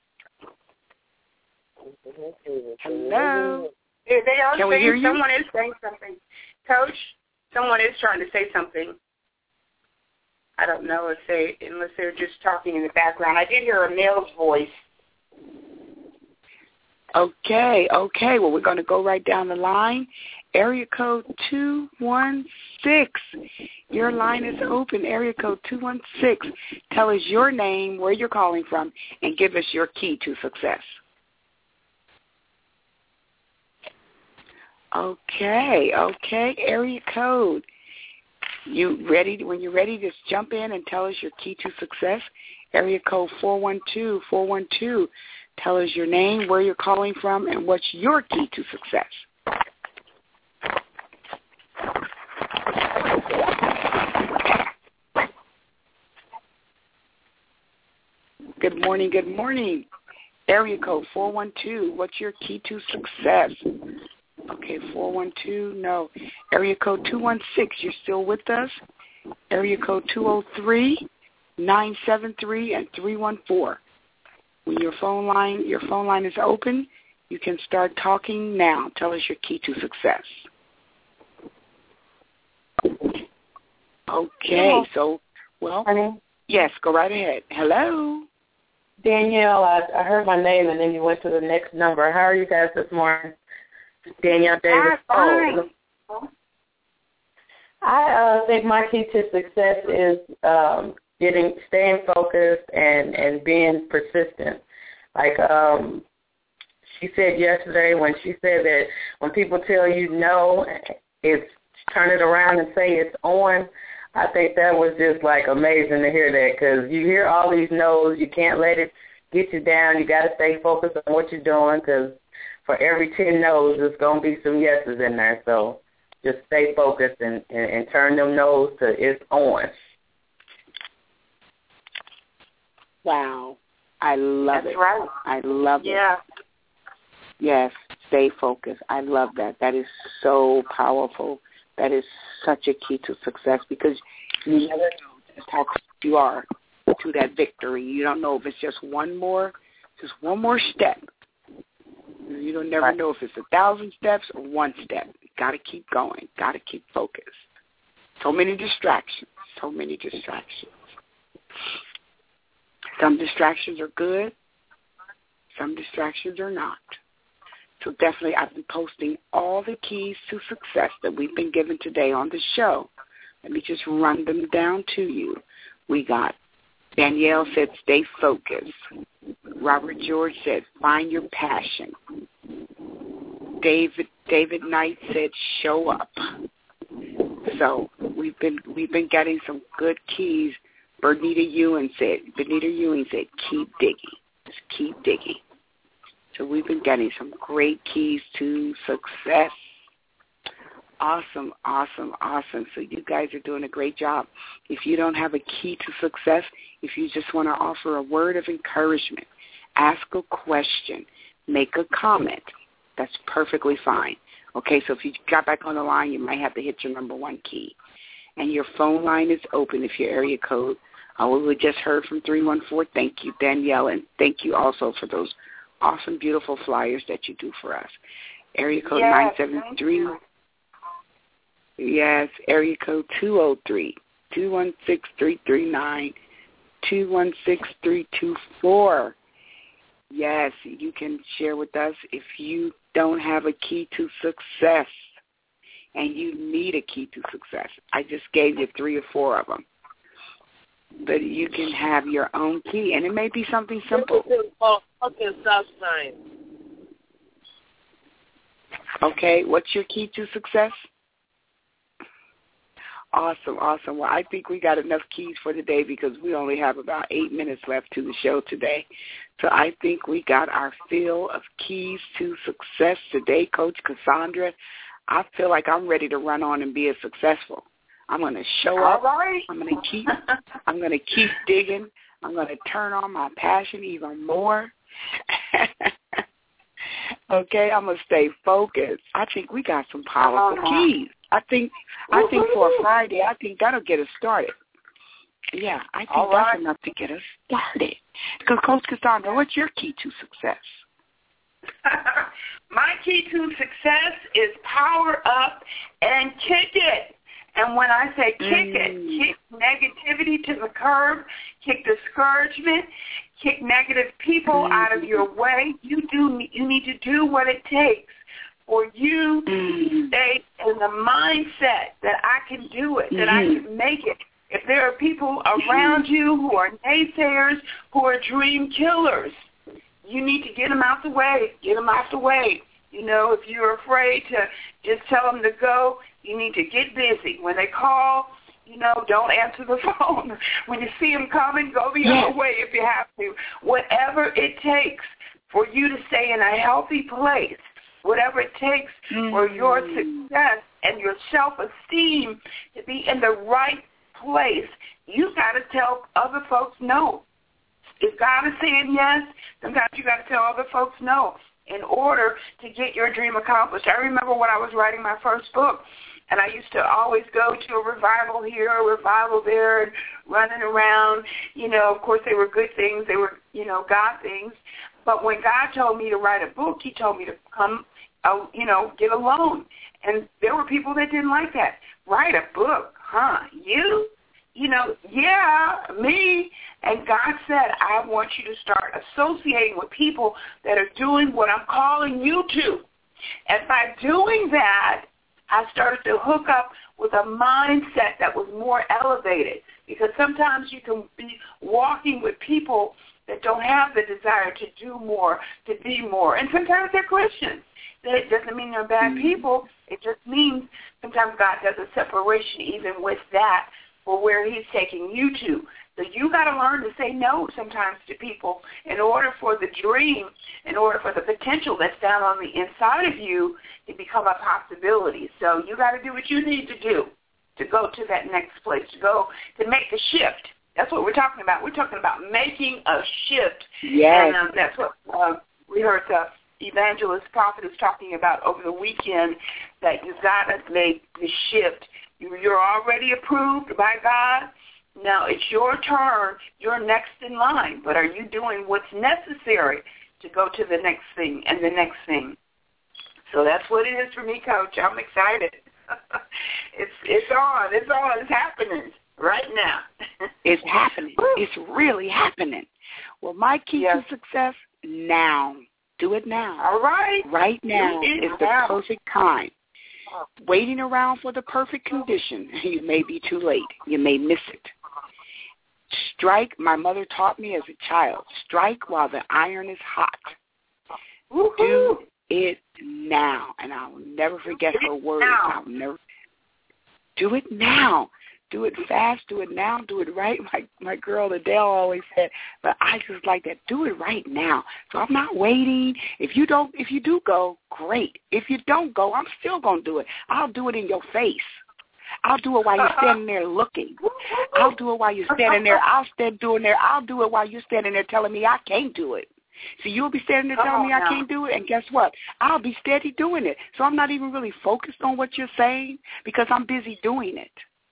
[SPEAKER 3] Hello.
[SPEAKER 4] They are
[SPEAKER 3] Can we
[SPEAKER 4] saying
[SPEAKER 3] hear you?
[SPEAKER 4] Someone is saying something. Coach, someone is trying to say something. I don't know if they, unless they're just talking in the background. I did hear a male's voice.
[SPEAKER 3] Okay, okay. Well, we're going to go right down the line. Area code two one six. Your line is open. Area code two one six. Tell us your name, where you're calling from, and give us your key to success. Okay, okay. Area code. You ready? When you're ready, just jump in and tell us your key to success. Area code four one two, four one two. Tell us your name, where you're calling from, and what's your key to success. Good morning, good morning. Area code four one two. What's your key to success? Okay, four one two, no. Area code two one six, you're still with us? Area code two oh three, nine seven three, and three one four. When your phone line your phone line is open, you can start talking now. Tell us your key to success. Okay, so, well,
[SPEAKER 8] Honey?
[SPEAKER 3] Yes, go right ahead. Hello?
[SPEAKER 8] Danielle, I, I heard my name and then you went to the next number. How are you guys this morning? Danielle Davis.
[SPEAKER 4] Fine.
[SPEAKER 8] Oh, I uh, think my key to success is um, getting, staying focused and, and being persistent. Like um, she said yesterday when she said that when people tell you no, it's turn it around and say it's on. I think that was just like amazing to hear that because you hear all these no's, you can't let it get you down. You got to stay focused on what you're doing because for every ten no's, there's going to be some yeses in there. So just stay focused and, and, and turn them no's to it's on.
[SPEAKER 3] Wow. I love
[SPEAKER 4] That's
[SPEAKER 3] it.
[SPEAKER 4] right.
[SPEAKER 3] I love it.
[SPEAKER 4] Yeah.
[SPEAKER 3] Yes, stay focused. I love that. That is so powerful. That is such a key to success because you never know just how close you are to that victory. You don't know if it's just one more, just one more step. You don't never know if it's a thousand steps or one step. Got to keep going. Got to keep focused. So many distractions. So many distractions. Some distractions are good. Some distractions are not. So definitely I've been posting all the keys to success that we've been given today on the show. Let me just run them down to you. We got Danielle said, stay focused. Robert George said, find your passion. David David Knight said, show up. So we've been we've been getting some good keys. Bernita Ewing said, Bernita Ewing said, keep digging. Just keep digging. So we've been getting some great keys to success. Awesome, awesome, awesome. So you guys are doing a great job. If you don't have a key to success, if you just want to offer a word of encouragement, ask a question, make a comment, that's perfectly fine. Okay, so if you got back on the line, you might have to hit your number one key. And your phone line is open if your area code. Uh, we just heard from three one four. Thank you, Danielle, and thank you also for those awesome, beautiful flyers that you do for us. Area code
[SPEAKER 4] yes,
[SPEAKER 3] nine seven three. Yes, area code two oh three, two one six, three three nine, two one six, three two four. Yes, you can share with us if you don't have a key to success and you need a key to success. I just gave you three or four of them. But you can have your own key, and it may be something simple. Okay, what's your key to success? Awesome, awesome. Well, I think we got enough keys for today because we only have about eight minutes left to the show today. So I think we got our fill of keys to success today, Coach Cassandra. I feel like I'm ready to run on and be as successful. I'm going to show up.
[SPEAKER 4] All right.
[SPEAKER 3] I'm going to keep. I'm going to keep digging. I'm going to turn on my passion even more. Okay, I'm going to stay focused. I think we got some powerful uh-huh. keys. I think I think for a Friday, I think that'll get us started. Yeah, I think
[SPEAKER 4] All
[SPEAKER 3] that's
[SPEAKER 4] right.
[SPEAKER 3] enough to get us started. Because, Coach Cassandra, what's your key to success?
[SPEAKER 4] My key to success is power up and kick it. And when I say kick mm. it, kick negativity to the curb, kick discouragement, kick negative people mm. out of your way. You do. You need to do what it takes for you mm. to stay in the mindset that I can do it, mm-hmm. that I can make it. If there are people around you who are naysayers, who are dream killers, you need to get them out the way. Get them out the way. You know, if you're afraid to just tell them to go, you need to get busy. When they call, you know, don't answer the phone. When you see them coming, go the yes. other way if you have to. Whatever it takes for you to stay in a healthy place, whatever it takes mm. for your success and your self-esteem to be in the right place, you got to tell other folks no. If God is saying yes, sometimes you got to tell other folks no in order to get your dream accomplished. I remember when I was writing my first book, and I used to always go to a revival here, a revival there, and running around. You know, of course, they were good things. They were, you know, God things. But when God told me to write a book, he told me to come, uh, you know, get a loan. And there were people that didn't like that. Write a book, huh? You? You know, yeah, me. And God said, I want you to start associating with people that are doing what I'm calling you to. And by doing that, I started to hook up with a mindset that was more elevated. Because sometimes you can be walking with people that don't have the desire to do more, to be more. And sometimes they're Christians. That doesn't mean they're bad people. It just means sometimes God does a separation even with that for where he's taking you to. So you got to learn to say no sometimes to people in order for the dream, in order for the potential that's down on the inside of you to become a possibility. So you got to do what you need to do to go to that next place, to go to make the shift. That's what we're talking about. We're talking about making a shift.
[SPEAKER 3] Yes.
[SPEAKER 4] And um, that's what uh, we heard the evangelist prophet is talking about over the weekend, that you got to make the shift. You're already approved by God. Now it's your turn. You're next in line. But are you doing what's necessary to go to the next thing and the next thing? So that's what it is for me, Coach. I'm excited. it's it's on. It's on. It's happening right now.
[SPEAKER 3] It's happening. It's really happening. Well, my key yes. to success, now. Do it now.
[SPEAKER 4] All right.
[SPEAKER 3] Right now
[SPEAKER 4] is
[SPEAKER 3] the perfect time. Waiting around for the perfect condition, you may be too late. You may miss it. Strike, my mother taught me as a child, strike while the iron is hot. Woo-hoo. Do it now. And I will never forget her words. I'll never do it now. Do it fast, do it now, do it right. My my girl Adele always said, but I just like that. Do it right now. So I'm not waiting. If you don't if you do go, great. If you don't go, I'm still gonna do it. I'll do it in your face. I'll do it while you're standing there looking. I'll do it while you're standing there. I'll stand doing there. I'll do it while you're standing there telling me I can't do it. So you'll be standing there telling me I can't do it, and guess what? I'll be steady doing it. So I'm not even really focused on what you're saying because I'm busy doing it.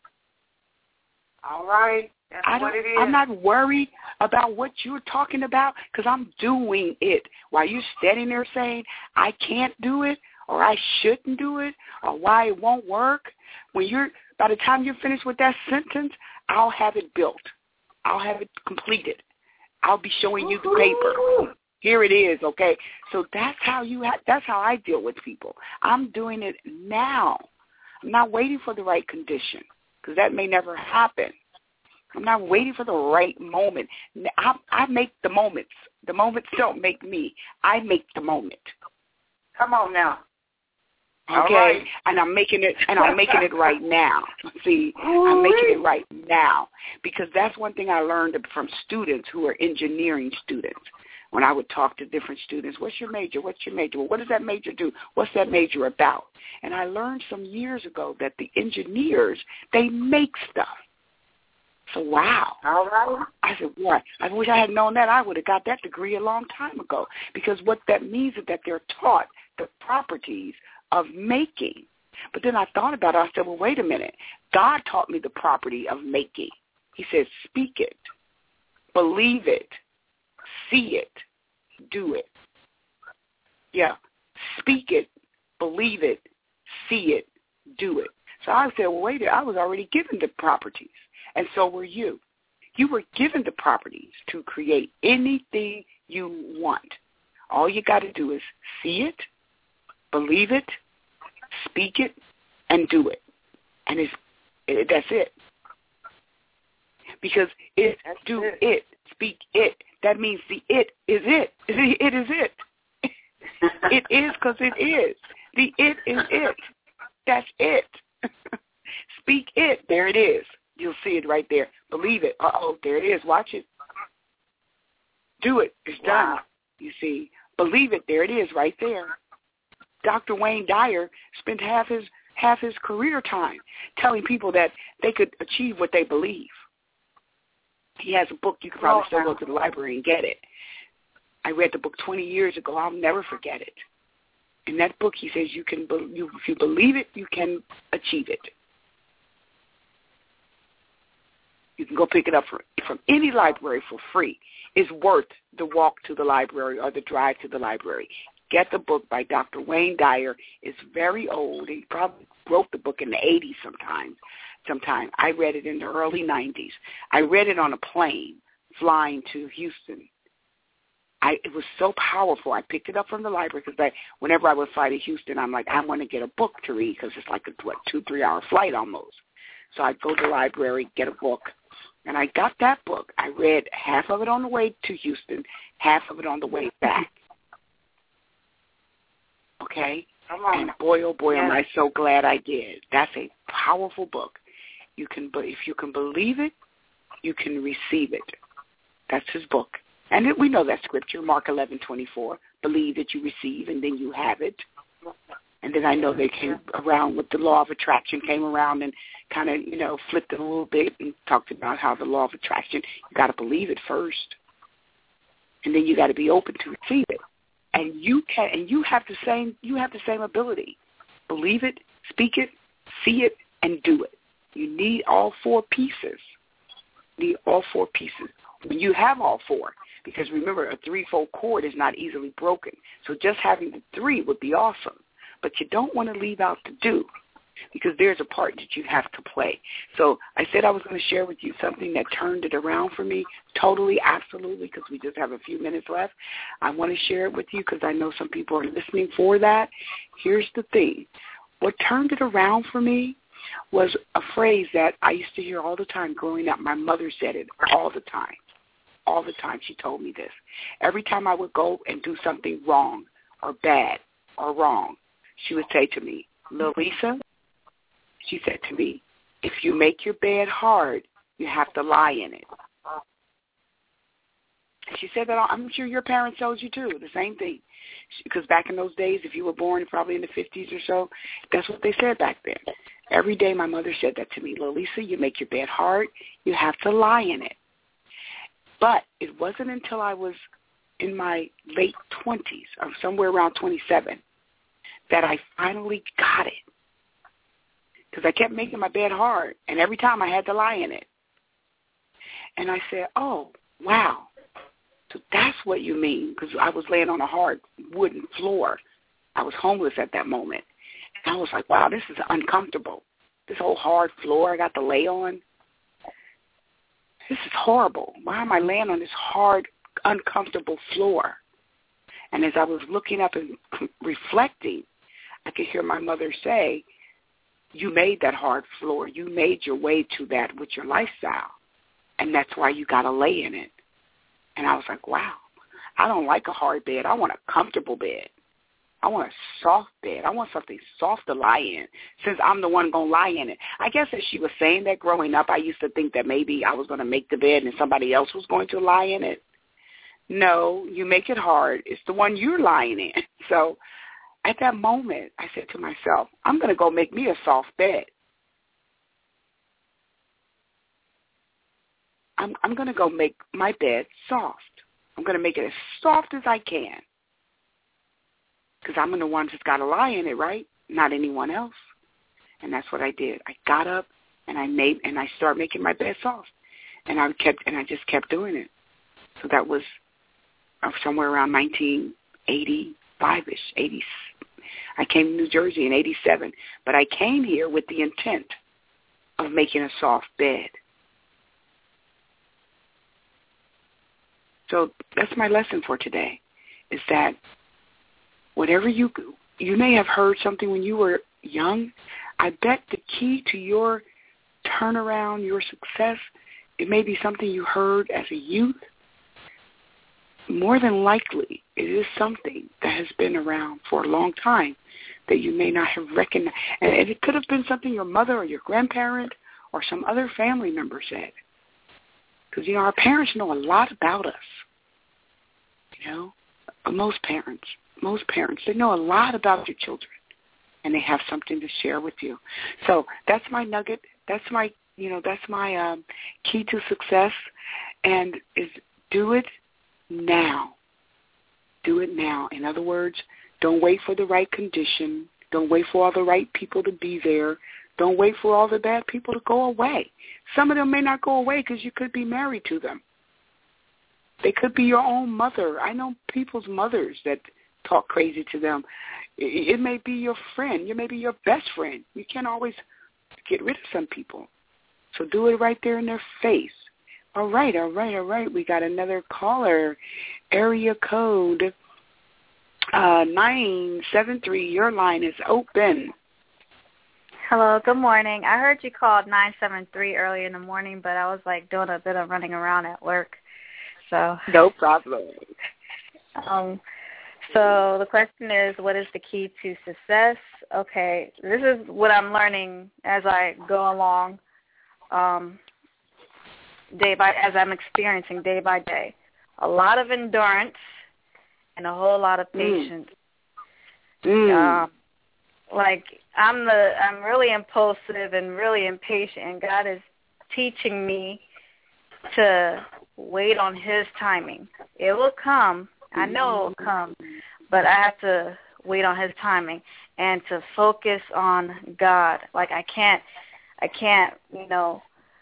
[SPEAKER 4] All right. That's
[SPEAKER 3] I don't,
[SPEAKER 4] what it is.
[SPEAKER 3] I'm not worried about what you're talking about because I'm doing it while you're standing there saying I can't do it or I shouldn't do it or why it won't work. When you're, by the time you're finished with that sentence, I'll have it built. I'll have it completed. I'll be showing you the paper. Here it is, okay? So that's how you ha- that's how I deal with people. I'm doing it now. I'm not waiting for the right condition because that may never happen. I'm not waiting for the right moment. I, I make the moments. The moments don't make me. I make the moment.
[SPEAKER 4] Come on now.
[SPEAKER 3] Okay, right. and I'm making it, and I'm making it right now. See, I'm making it right now because that's one thing I learned from students who are engineering students. When I would talk to different students, what's your major? What's your major? Well, what does that major do? What's that major about? And I learned some years ago that the engineers, they make stuff. So, wow.
[SPEAKER 4] All right.
[SPEAKER 3] I said, what? I wish I had known that. I would have got that degree a long time ago because what that means is that they're taught the properties of making. But then I thought about it. I said, well, wait a minute. God taught me the property of making. He said, speak it, believe it, see it, do it. Yeah, speak it, believe it, see it, do it. So I said, well, wait a minute. I was already given the properties, and so were you. You were given the properties to create anything you want. All you got to do is see it, believe it, speak it, and do it. And it's, it, that's it. Because it, that's do it. it, speak it. That means the it is it. It is it. It is because it is. The it is it. That's it. Speak it. There it is. You'll see it right there. Believe it. Uh-oh, there it is. Watch it. Do it. It's done. Wow. You see. Believe it. There it is right there. Doctor Wayne Dyer spent half his half his career time telling people that they could achieve what they believe. He has a book. You can probably oh, still go to the library and get it. I read the book twenty years ago. I'll never forget it. In that book, he says you can, you, if you believe it, you can achieve it. You can go pick it up for, from any library for free. It's worth the walk to the library or the drive to the library. Get the book by Doctor Wayne Dyer. It's very old. He probably wrote the book in the eighties sometime. Sometime. I read it in the early nineties. I read it on a plane flying to Houston. I, it was so powerful. I picked it up from the library because whenever I would fly to Houston, I'm like, I want to get a book to read because it's like a what, two, three-hour flight almost. So I'd go to the library, get a book, and I got that book. I read half of it on the way to Houston, half of it on the way back. Okay? And boy, oh boy, yeah. am I so glad I did. That's a powerful book. You can, if you can believe it, you can receive it. That's his book. And it, we know that scripture, Mark eleven twenty-four, believe that you receive and then you have it. And then I know they came around with the law of attraction, came around and kind of, you know, flipped it a little bit and talked about how the law of attraction, you got to believe it first. And then you got to be open to receive it. And you can, and you have the same, you have the same ability. Believe it, speak it, see it, and do it. You need all four pieces. You need all four pieces. When you have all four, because remember, a threefold cord is not easily broken. So just having the three would be awesome. But you don't want to leave out the do, because there's a part that you have to play. So I said I was going to share with you something that turned it around for me totally, absolutely, because we just have a few minutes left. I want to share it with you because I know some people are listening for that. Here's the thing. What turned it around for me was a phrase that I used to hear all the time growing up. My mother said it all the time. All the time she told me this. Every time I would go and do something wrong or bad or wrong, she would say to me, Lisa, she said to me, if you make your bed hard, you have to lie in it. She said that, I'm sure your parents told you too, the same thing. Because back in those days, if you were born probably in the fifties or so, that's what they said back then. Every day my mother said that to me, Lisa, you make your bed hard, you have to lie in it. But it wasn't until I was in my late twenties, or somewhere around twenty-seven, that I finally got it. Because I kept making my bed hard, and every time I had to lie in it. And I said, oh, wow, so that's what you mean, because I was laying on a hard wooden floor. I was homeless at that moment. And I was like, wow, this is uncomfortable. This whole hard floor I got to lay on. This is horrible. Why am I laying on this hard, uncomfortable floor? And as I was looking up and reflecting, I could hear my mother say, you made that hard floor. You made your way to that with your lifestyle. And that's why you got to lay in it. And I was like, wow, I don't like a hard bed. I want a comfortable bed. I want a soft bed. I want something soft to lie in, since I'm the one going to lie in it. I guess as she was saying that growing up, I used to think that maybe I was going to make the bed and somebody else was going to lie in it. No, you make it hard. It's the one you're lying in. So at that moment, I said to myself, I'm going to go make me a soft bed. I'm, I'm going to go make my bed soft. I'm going to make it as soft as I can. Because I'm the one that's got to lie in it, right? Not anyone else. And that's what I did. I got up and I made and I started making my bed soft, and I kept and I just kept doing it. So that was somewhere around nineteen eighty-five-ish, eighty. I came to New Jersey in eighty-seven, but I came here with the intent of making a soft bed. So that's my lesson for today, is that whatever you, you may have heard something when you were young, I bet the key to your turnaround, your success, it may be something you heard as a youth. More than likely, it is something that has been around for a long time that you may not have recognized. And it could have been something your mother or your grandparent or some other family member said. Because, you know, our parents know a lot about us. You know, most parents. Most parents, they know a lot about your children, and they have something to share with you. So that's my nugget. That's my, you know, that's my um, key to success, and is do it now. Do it now. In other words, don't wait for the right condition. Don't wait for all the right people to be there. Don't wait for all the bad people to go away. Some of them may not go away because you could be married to them. They could be your own mother. I know people's mothers that talk crazy to them. It may be your friend. It may be your best friend. You can't always get rid of some people. So do it right there in their face. All right, all right, all right. We got another caller. Area code uh, nine seven three. Your line is open.
[SPEAKER 9] Hello, good morning. I heard you called nine seven three early in the morning, but I was like doing a bit of running around at work. So
[SPEAKER 3] no problem.
[SPEAKER 9] Um So the question is, what is the key to success? Okay, this is what I'm learning as I go along, um, day by as I'm experiencing day by day. A lot of endurance and a whole lot of patience.
[SPEAKER 3] Mm.
[SPEAKER 9] Um, like I'm the I'm really impulsive and really impatient, and God is teaching me to wait on His timing. It will come. I know it will come, but I have to wait on His timing and to focus on God. Like I can't, I can't, you know,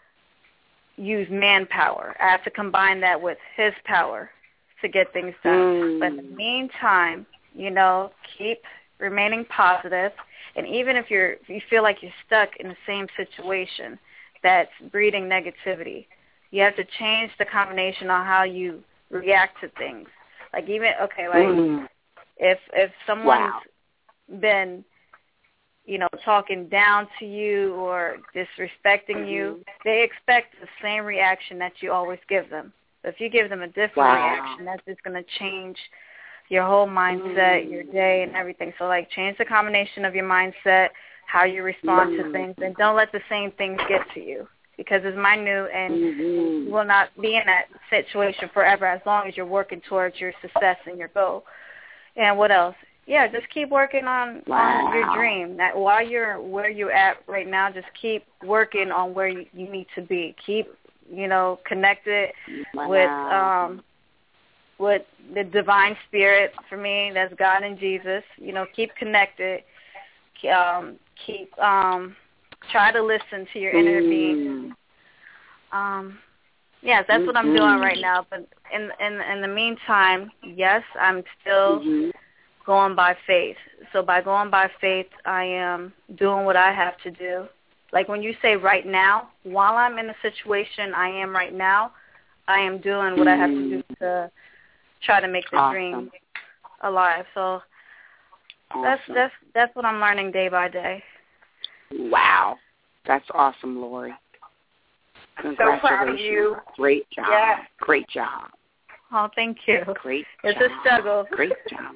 [SPEAKER 9] use manpower. I have to combine that with His power to get things done. Mm. But in the meantime, you know, keep remaining positive. And even if you're, if you feel like you're stuck in the same situation that's breeding negativity, you have to change the combination on how you react to things. Like even, okay, like mm. if if someone's wow. been you know, talking down to you or disrespecting mm-hmm. you, they expect the same reaction that you always give them. So if you give them a different wow. reaction, that's just going to change your whole mindset, mm-hmm. your day, and everything. So, like, change the combination of your mindset, how you respond mm-hmm. to things, and don't let the same things get to you, because it's minute and mm-hmm. you will not be in that situation forever as long as you're working towards your success and your goal. And what else? Yeah, just keep working on, wow. on your dream. That while you're where you're at right now, just keep working on where you, you need to be. Keep, you know, connected wow. with um, with the divine spirit. For me, that's God and Jesus. You know, keep connected. Um, keep um, try to listen to your inner mm. being. Um, yes, that's mm-hmm. what I'm doing right now. But in in in the meantime, yes, I'm still. Mm-hmm. going by faith. So by going by faith, I am doing what I have to do. Like when you say right now, while I'm in the situation I am right now, I am doing what mm. I have to do to try to make the awesome. dream alive. So awesome. that's that's that's what I'm learning day by day.
[SPEAKER 3] Wow. That's awesome, Lori.
[SPEAKER 4] Congratulations. So proud of you.
[SPEAKER 3] Great job.
[SPEAKER 4] Yes.
[SPEAKER 3] Great job.
[SPEAKER 9] Oh, thank you.
[SPEAKER 3] Great
[SPEAKER 9] It's
[SPEAKER 3] job.
[SPEAKER 9] a struggle.
[SPEAKER 3] Great job.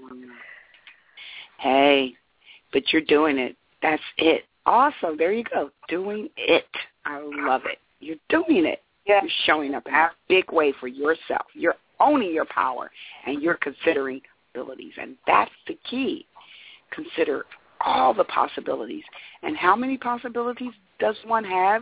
[SPEAKER 3] Hey, but you're doing it. That's it. Awesome. There you go. Doing it. I love it. You're doing it.
[SPEAKER 4] Yeah.
[SPEAKER 3] You're showing up in a big way for yourself. You're owning your power, and you're considering abilities. And that's the key. Consider all the possibilities. And how many possibilities does one have?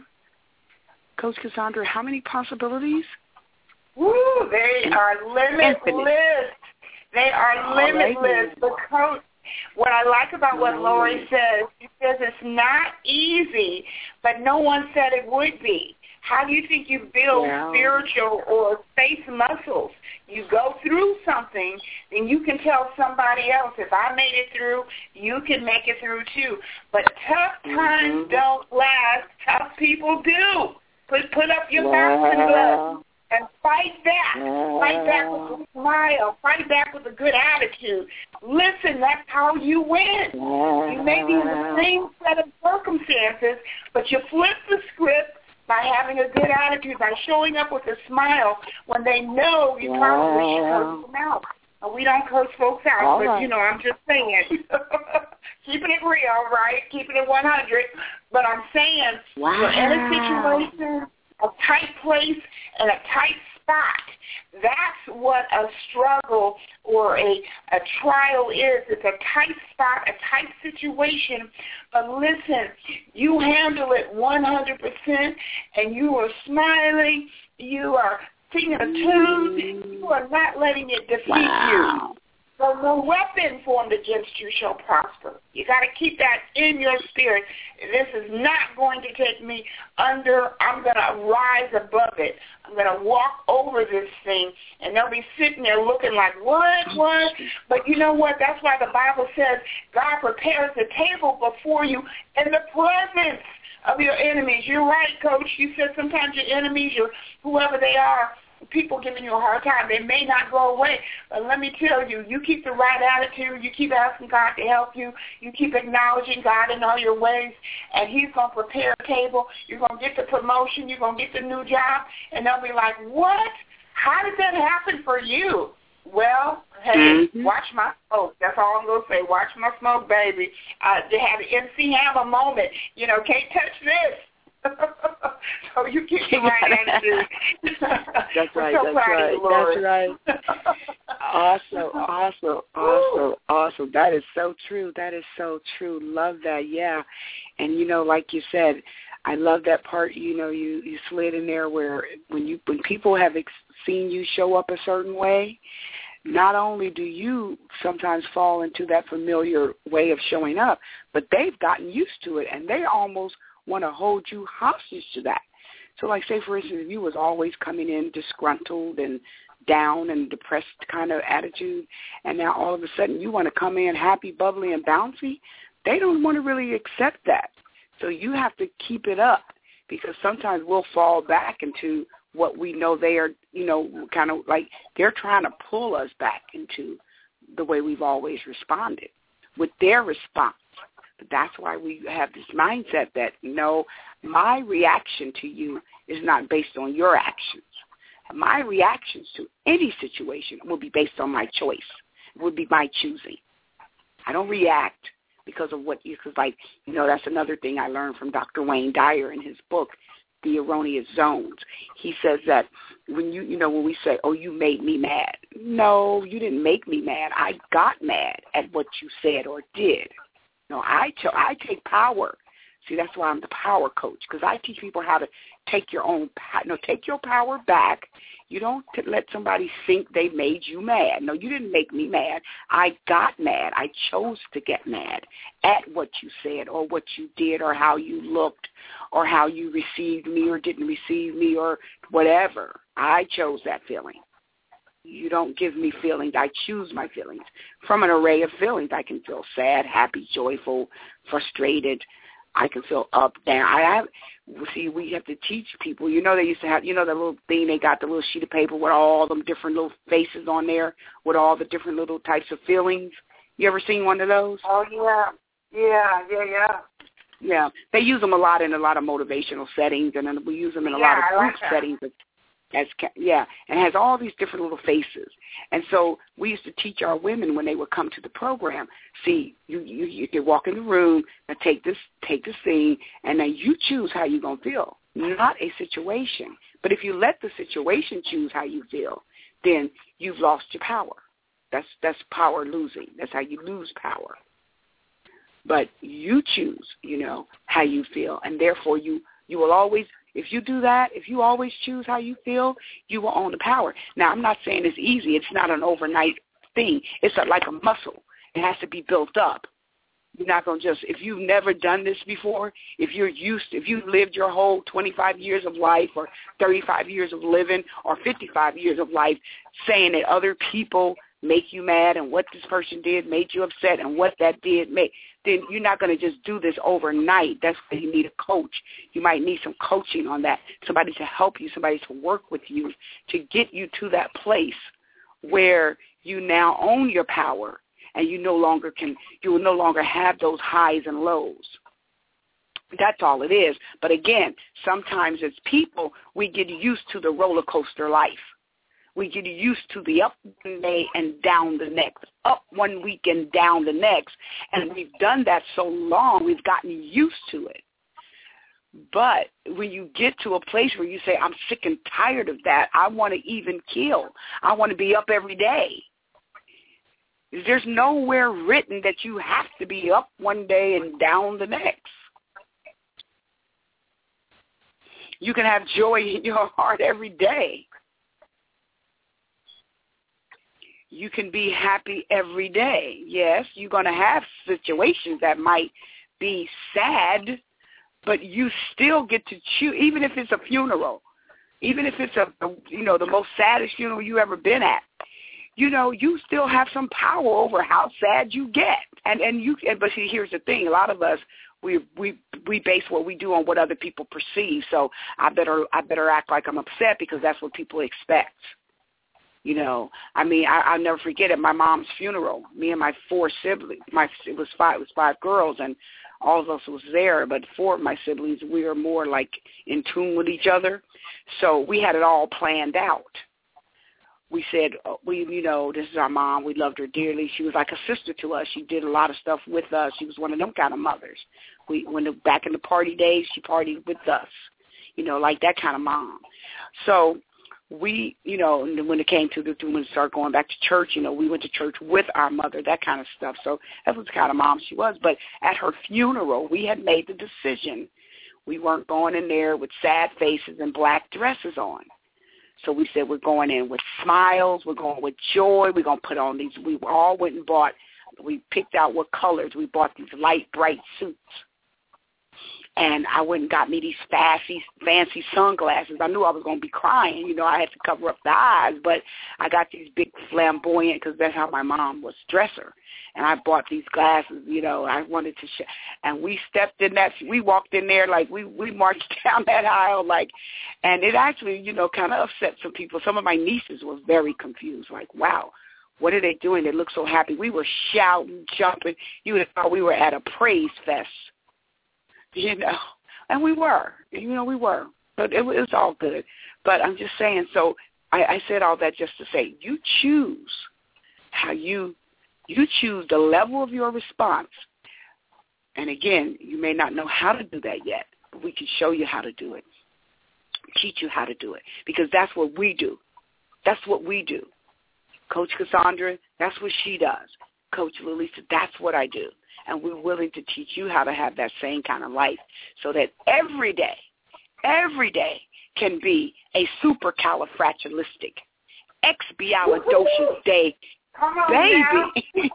[SPEAKER 3] Coach Cassandra, how many possibilities?
[SPEAKER 4] Woo, they are limitless. They are limitless. But Coach, what I like about what Lori says, she says it's not easy, but no one said it would be. How do you think you build yeah. spiritual or faith muscles? You go through something, then you can tell somebody else, if I made it through, you can make it through too. But tough times mm-hmm. don't last. Tough people do. Put put up your
[SPEAKER 3] wow.
[SPEAKER 4] boxing gloves. And fight back. Yeah. Fight back with a smile. Fight back with a good attitude. Listen, that's how you win. Yeah. You may be in the same set of circumstances, but you flip the script by having a good attitude, by showing up with a smile when they know you yeah. probably should curse them out. We don't curse folks out, All but, right. you know, I'm just saying. Keeping it real, right? Keeping it one hundred. But I'm saying
[SPEAKER 3] wow.
[SPEAKER 4] you're in a situation, a tight place, and a tight spot. That's what a struggle or a, a trial is. It's a tight spot, a tight situation. But listen, you handle it one hundred percent, and you are smiling. You are singing a tune. You are not letting it defeat
[SPEAKER 3] wow.
[SPEAKER 4] you. So no weapon formed against you shall prosper. You got to keep that in your spirit. This is not going to take me under. I'm going to rise above it. I'm going to walk over this thing, and they'll be sitting there looking like, what, what? But you know what? That's why the Bible says God prepares the table before you in the presence of your enemies. You're right, Coach. You said sometimes your enemies, your whoever they are, people giving you a hard time, they may not go away. But let me tell you, you keep the right attitude, you keep asking God to help you, you keep acknowledging God in all your ways, and he's going to prepare a table. You're going to get the promotion, you're going to get the new job, and they'll be like, what? How did that happen for you? Well, hey, mm-hmm. watch my smoke. That's all I'm going to say. Watch my smoke, baby. Uh, they had an M C Hammer moment. You know, can't touch this. So you keep the right attitude.
[SPEAKER 3] That's right.
[SPEAKER 4] So
[SPEAKER 3] that's right.
[SPEAKER 4] You,
[SPEAKER 3] that's right. Awesome. Awesome. Awesome. Awesome. That is so true. That is so true. Love that. Yeah. And you know, like you said, I love that part. You know, you you slid in there where when you when people have ex- seen you show up a certain way, not only do you sometimes fall into that familiar way of showing up, but they've gotten used to it, and they almost want to hold you hostage to that. So like say, for instance, if you was always coming in disgruntled and down and depressed kind of attitude, and now all of a sudden you want to come in happy, bubbly, and bouncy, they don't want to really accept that. So you have to keep it up, because sometimes we'll fall back into what we know they are, you know, kind of like they're trying to pull us back into the way we've always responded with their response. But that's why we have this mindset that, no, my reaction to you is not based on your actions. My reactions to any situation will be based on my choice. It would be my choosing. I don't react because of what you, because like, you know, that's another thing I learned from Doctor Wayne Dyer in his book, The Erroneous Zones. He says that when you, you know, when we say, oh, you made me mad. No, you didn't make me mad. I got mad at what you said or did. No, I, cho- I take power. See, that's why I'm the power coach, because I teach people how to take your own, no, take your power back. You don't t- let somebody think they made you mad. No, you didn't make me mad. I got mad. I chose to get mad at what you said or what you did or how you looked or how you received me or didn't receive me or whatever. I chose that feeling. You don't give me feelings. I choose my feelings. From an array of feelings, I can feel sad, happy, joyful, frustrated. I can feel up, down. I have, see, we have to teach people. You know, they used to have, you know, the little thing, they got the little sheet of paper with all them different little faces on there with all the different little types of feelings. You ever seen one of those?
[SPEAKER 4] Oh, yeah. Yeah, yeah, yeah.
[SPEAKER 3] Yeah. They use them a lot in a lot of motivational settings, and then we use them in a
[SPEAKER 4] yeah,
[SPEAKER 3] lot of group
[SPEAKER 4] like
[SPEAKER 3] settings. As, yeah, and has all these different little faces. And so we used to teach our women when they would come to the program, see, you you, you can walk in the room and take this take this thing, and then you choose how you're going to feel, not a situation. But if you let the situation choose how you feel, then you've lost your power. That's that's power losing. That's how you lose power. But you choose, you know, how you feel, and therefore you, you will always, if you do that, if you always choose how you feel, you will own the power. Now, I'm not saying it's easy. It's not an overnight thing. It's a, like a muscle. It has to be built up. You're not going to just, if you've never done this before, if you're used, if you've lived your whole twenty-five years of life or thirty-five years of living or fifty-five years of life saying that other people make you mad and what this person did made you upset and what that did make, then you're not going to just do this overnight. That's why you need a coach. You might need some coaching on that, somebody to help you, somebody to work with you to get you to that place where you now own your power and you no longer can, you will no longer have those highs and lows. That's all it is. But again, sometimes as people, we get used to the roller coaster life. We get used to the up one day and down the next, up one week and down the next. And we've done that so long, we've gotten used to it. But when you get to a place where you say, I'm sick and tired of that, I want to even kill. I want to be up every day. There's nowhere written that you have to be up one day and down the next. You can have joy in your heart every day. You can be happy every day. Yes, you're going to have situations that might be sad, but you still get to choose, even if it's a funeral, even if it's a, a you know, the most saddest funeral you ever been at. You know, you still have some power over how sad you get. And and you and, but see, here's the thing, a lot of us we we we base what we do on what other people perceive. So I better I better act like I'm upset because that's what people expect. You know, I mean, I, I'll never forget at my mom's funeral, me and my four siblings, my it was five, it was five girls, and all of us was there, but four of my siblings, we were more like in tune with each other. So we had it all planned out. We said, we, you know, this is our mom. We loved her dearly. She was like a sister to us. She did a lot of stuff with us. She was one of them kind of mothers. We, when the, back in the party days, she partied with us, you know, like that kind of mom. So we, you know, when it came to the, when we started going back to church, you know, we went to church with our mother, that kind of stuff. So that was the kind of mom she was. But at her funeral, we had made the decision we weren't going in there with sad faces and black dresses on. So we said we're going in with smiles, we're going with joy, we're going to put on these, we all went and bought, we picked out what colors, we bought these light, bright suits. And I went and got me these fancy, fancy sunglasses. I knew I was going to be crying. You know, I had to cover up the eyes, but I got these big flamboyant, because that's how my mom was dresser. And I bought these glasses, you know, I wanted to show. And we stepped in that, we walked in there like we, we marched down that aisle like, and it actually, you know, kind of upset some people. Some of my nieces were very confused, like, wow, What are they doing? They look so happy. We were shouting, jumping. You would have thought we were at a praise fest, you know. And we were, you know, we were. But it, it was all good. But I'm just saying, so I, I said all that just to say, you choose how you, you choose the level of your response. And again, you may not know how to do that yet, but we can show you how to do it, teach you how to do it, because that's what we do. That's what we do. Coach Cassandra, that's what she does. Coach Lalisa, that's what I do. And we're willing to teach you how to have that same kind of life so that every day, every day can be a supercalifragilistic, expialidocious day.
[SPEAKER 4] Come on,
[SPEAKER 3] baby.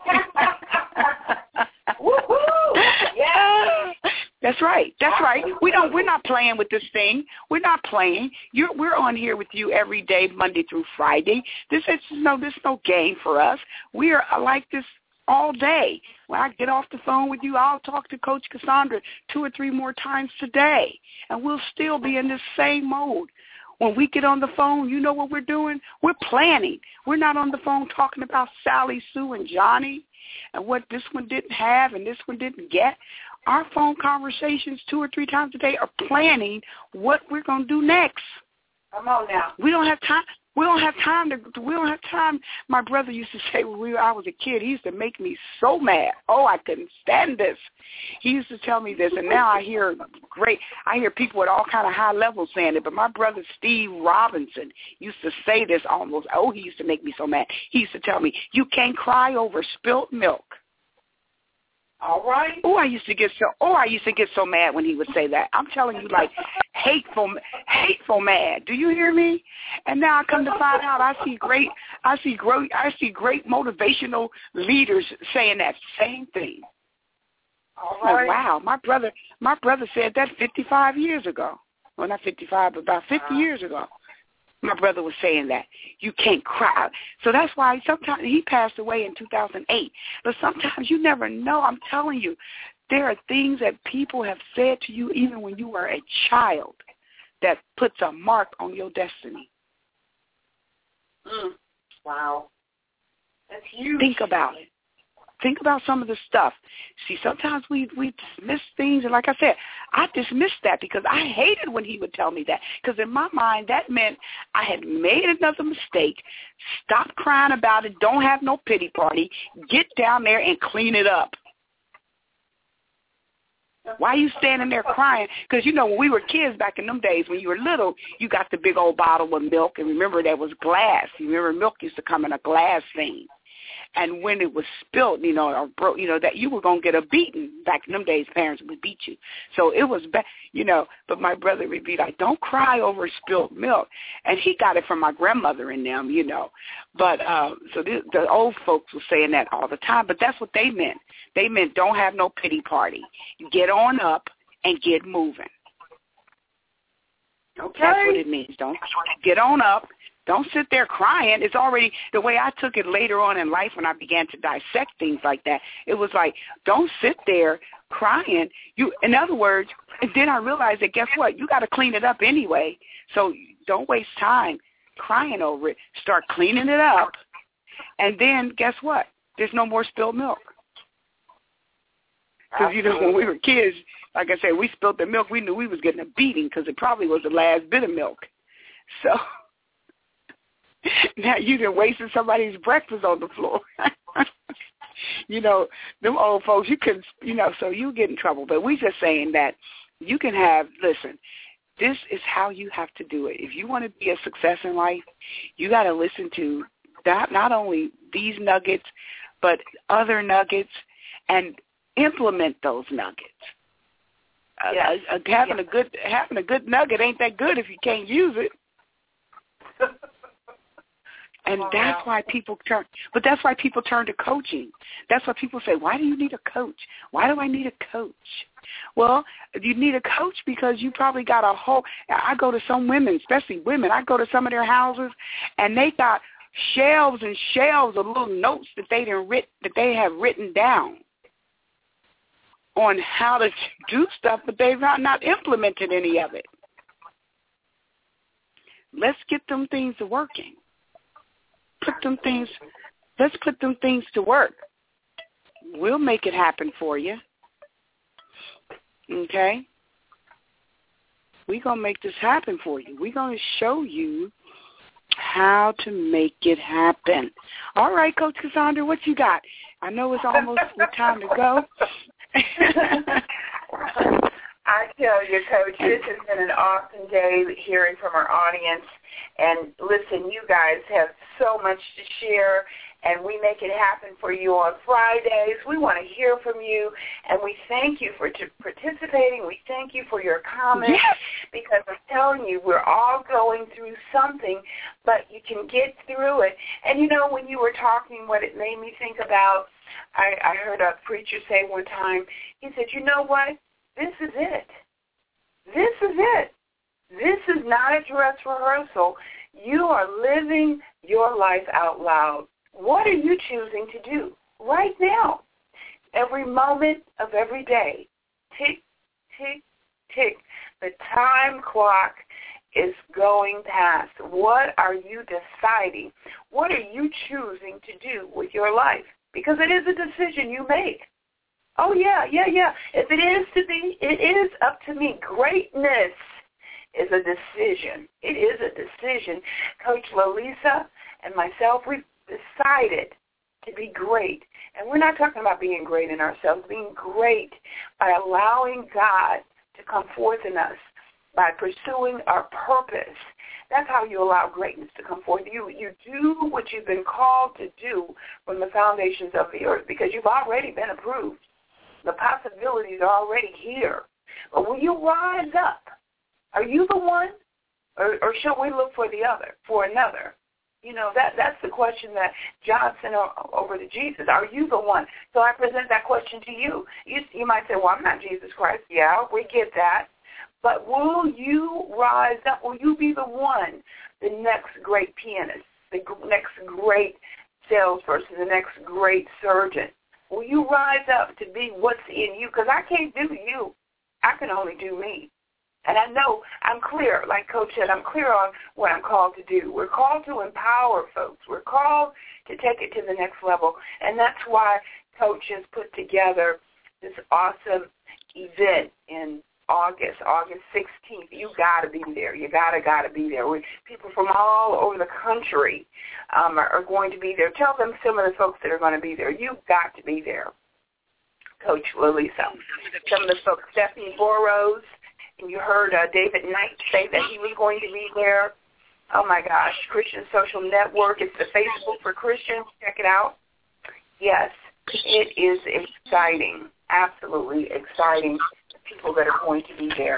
[SPEAKER 3] Yeah. That's right. That's right. We don't. We're not playing with this thing. We're not playing. You're. We're on here with you every day, Monday through Friday. This is no. This is no game for us. We are like this all day. When I get off the phone with you, I'll talk to Coach Cassandra two or three more times today, and we'll still be in this same mode. When we get on the phone, you know what we're doing? We're planning. We're not on the phone talking about Sally, Sue, and Johnny and what this one didn't have and this one didn't get. Our phone conversations two or three times a day are planning what we're going to do next.
[SPEAKER 4] Come on now.
[SPEAKER 3] We don't have time. We don't have time to. We don't have time. My brother used to say when we were, I was a kid, he used to make me so mad. Oh, I couldn't stand this. He used to tell me this, and now I hear great. I hear people at all kind of high levels saying it. But my brother Steve Robinson used to say this almost. Oh, he used to make me so mad. He used to tell me, "You can't cry over spilt milk."
[SPEAKER 4] All right.
[SPEAKER 3] Oh, I used to get so. Oh, I used to get so mad when he would say that. I'm telling you, like hateful, hateful mad. Do you hear me? And now I come to find out, I see great, I see great, I see great motivational leaders saying that same thing.
[SPEAKER 4] All right.
[SPEAKER 3] Oh, wow, my brother, my brother said that fifty-five years ago. Well, not fifty-five, but about fifty uh-huh. years ago. My brother was saying that. You can't cry. So that's why sometimes he passed away in two thousand eight. But sometimes you never know. I'm telling you, there are things that people have said to you even when you were a child that puts a mark on your destiny.
[SPEAKER 4] Mm. Wow. That's huge.
[SPEAKER 3] Think about it. Think about some of the stuff. See, sometimes we we dismiss things, and like I said, I dismissed that because I hated when he would tell me that. Because in my mind, that meant I had made another mistake. Stop crying about it. Don't have no pity party. Get down there and clean it up. Why are you standing there crying? Because, you know, when we were kids back in them days, when you were little, you got the big old bottle of milk, and remember that was glass. You remember milk used to come in a glass thing. And when it was spilt, you know, or broke, you know, that you were going to get a beating. Back in them days, parents would beat you. So it was, ba- you know, but my brother would be like, don't cry over spilt milk. And he got it from my grandmother and them, you know. But uh, so the, the old folks were saying that all the time, but that's what they meant. They meant don't have no pity party. Get on up and get moving.
[SPEAKER 4] Okay.
[SPEAKER 3] That's what it means. Don't get on up. Don't sit there crying. It's already the way I took it later on in life when I began to dissect things like that. It was like, don't sit there crying. You, in other words, and then I realized that guess what? You got to clean it up anyway. So don't waste time crying over it. Start cleaning it up, and then guess what? There's no more spilled milk. Because, you know, when we were kids, like I said, we spilled the milk. We knew we was getting a beating because it probably was the last bit of milk. So now you done wasted somebody's breakfast on the floor. You know, them old folks, you couldn't, you know, so you get in trouble. But we just saying that you can have, listen, this is how you have to do it. If you want to be a success in life, you got to listen to not, not only these nuggets, but other nuggets and implement those nuggets.
[SPEAKER 4] Yes.
[SPEAKER 3] Uh, uh, having yes. a good having a good nugget ain't that good if you can't use it. And
[SPEAKER 4] oh,
[SPEAKER 3] that's
[SPEAKER 4] wow.
[SPEAKER 3] why people turn. But that's why people turn to coaching. That's why people say, "Why do you need a coach? Why do I need a coach?" Well, you need a coach because you probably got a whole. I go to some women, especially women. I go to some of their houses, and they got shelves and shelves of little notes that they didn't writ that they have written down on how to do stuff, but they've not, not implemented any of it. Let's get them things working. Put them things, let's put them things to work. We'll make it happen for you. Okay? We're going to make this happen for you. We're going to show you how to make it happen. All right, Coach Cassandra, what you got? I know it's almost time to go.
[SPEAKER 4] I tell you, Coach, this has been an awesome day hearing from our audience. And listen, you guys have so much to share, and we make it happen for you on Fridays. We want to hear from you, and we thank you for t- participating. We thank you for your comments,
[SPEAKER 3] yes.
[SPEAKER 4] because I'm telling you, we're all going through something, but you can get through it. And, you know, when you were talking, what it made me think about, I, I heard a preacher say one time, he said, you know what? This is it. This is it. This is not a dress rehearsal. You are living your life out loud. What are you choosing to do right now? Every moment of every day. Tick, tick, tick. The time clock is going past. What are you deciding? What are you choosing to do with your life? Because it is a decision you make. Oh, yeah, yeah, yeah. If it is to be, it is up to me. Greatness is a decision. It is a decision. Coach Lalisa and myself, we've decided to be great. And we're not talking about being great in ourselves, being great by allowing God to come forth in us, by pursuing our purpose. That's how you allow greatness to come forth. You you do what you've been called to do from the foundations of the earth, because you've already been approved. The possibilities are already here. But when you rise up, are you the one, or, or shall we look for the other, for another? You know, that that's the question that John sent over to Jesus. Are you the one? So I present that question to you. You, you might say, well, I'm not Jesus Christ. Yeah, we get that. But will you rise up? Will you be the one, the next great pianist, the next great salesperson, the next great surgeon? Will you rise up to be what's in you? Because I can't do you. I can only do me. And I know I'm clear, like Coach said, I'm clear on what I'm called to do. We're called to empower folks. We're called to take it to the next level. And that's why Coach has put together this awesome event in August, August sixteenth. You got to be there. You got to, got to be there. We, people from all over the country um, are, are going to be there. Tell them some of the folks that are going to be there. You've got to be there, Coach Lalisa. Some of the folks, Stephanie Burrows, and you heard uh, David Knight say that he was going to be there. Oh, my gosh, Christian Social Network. It's the Facebook for Christians. Check it out. Yes, it is exciting, absolutely exciting. People that are going to be there.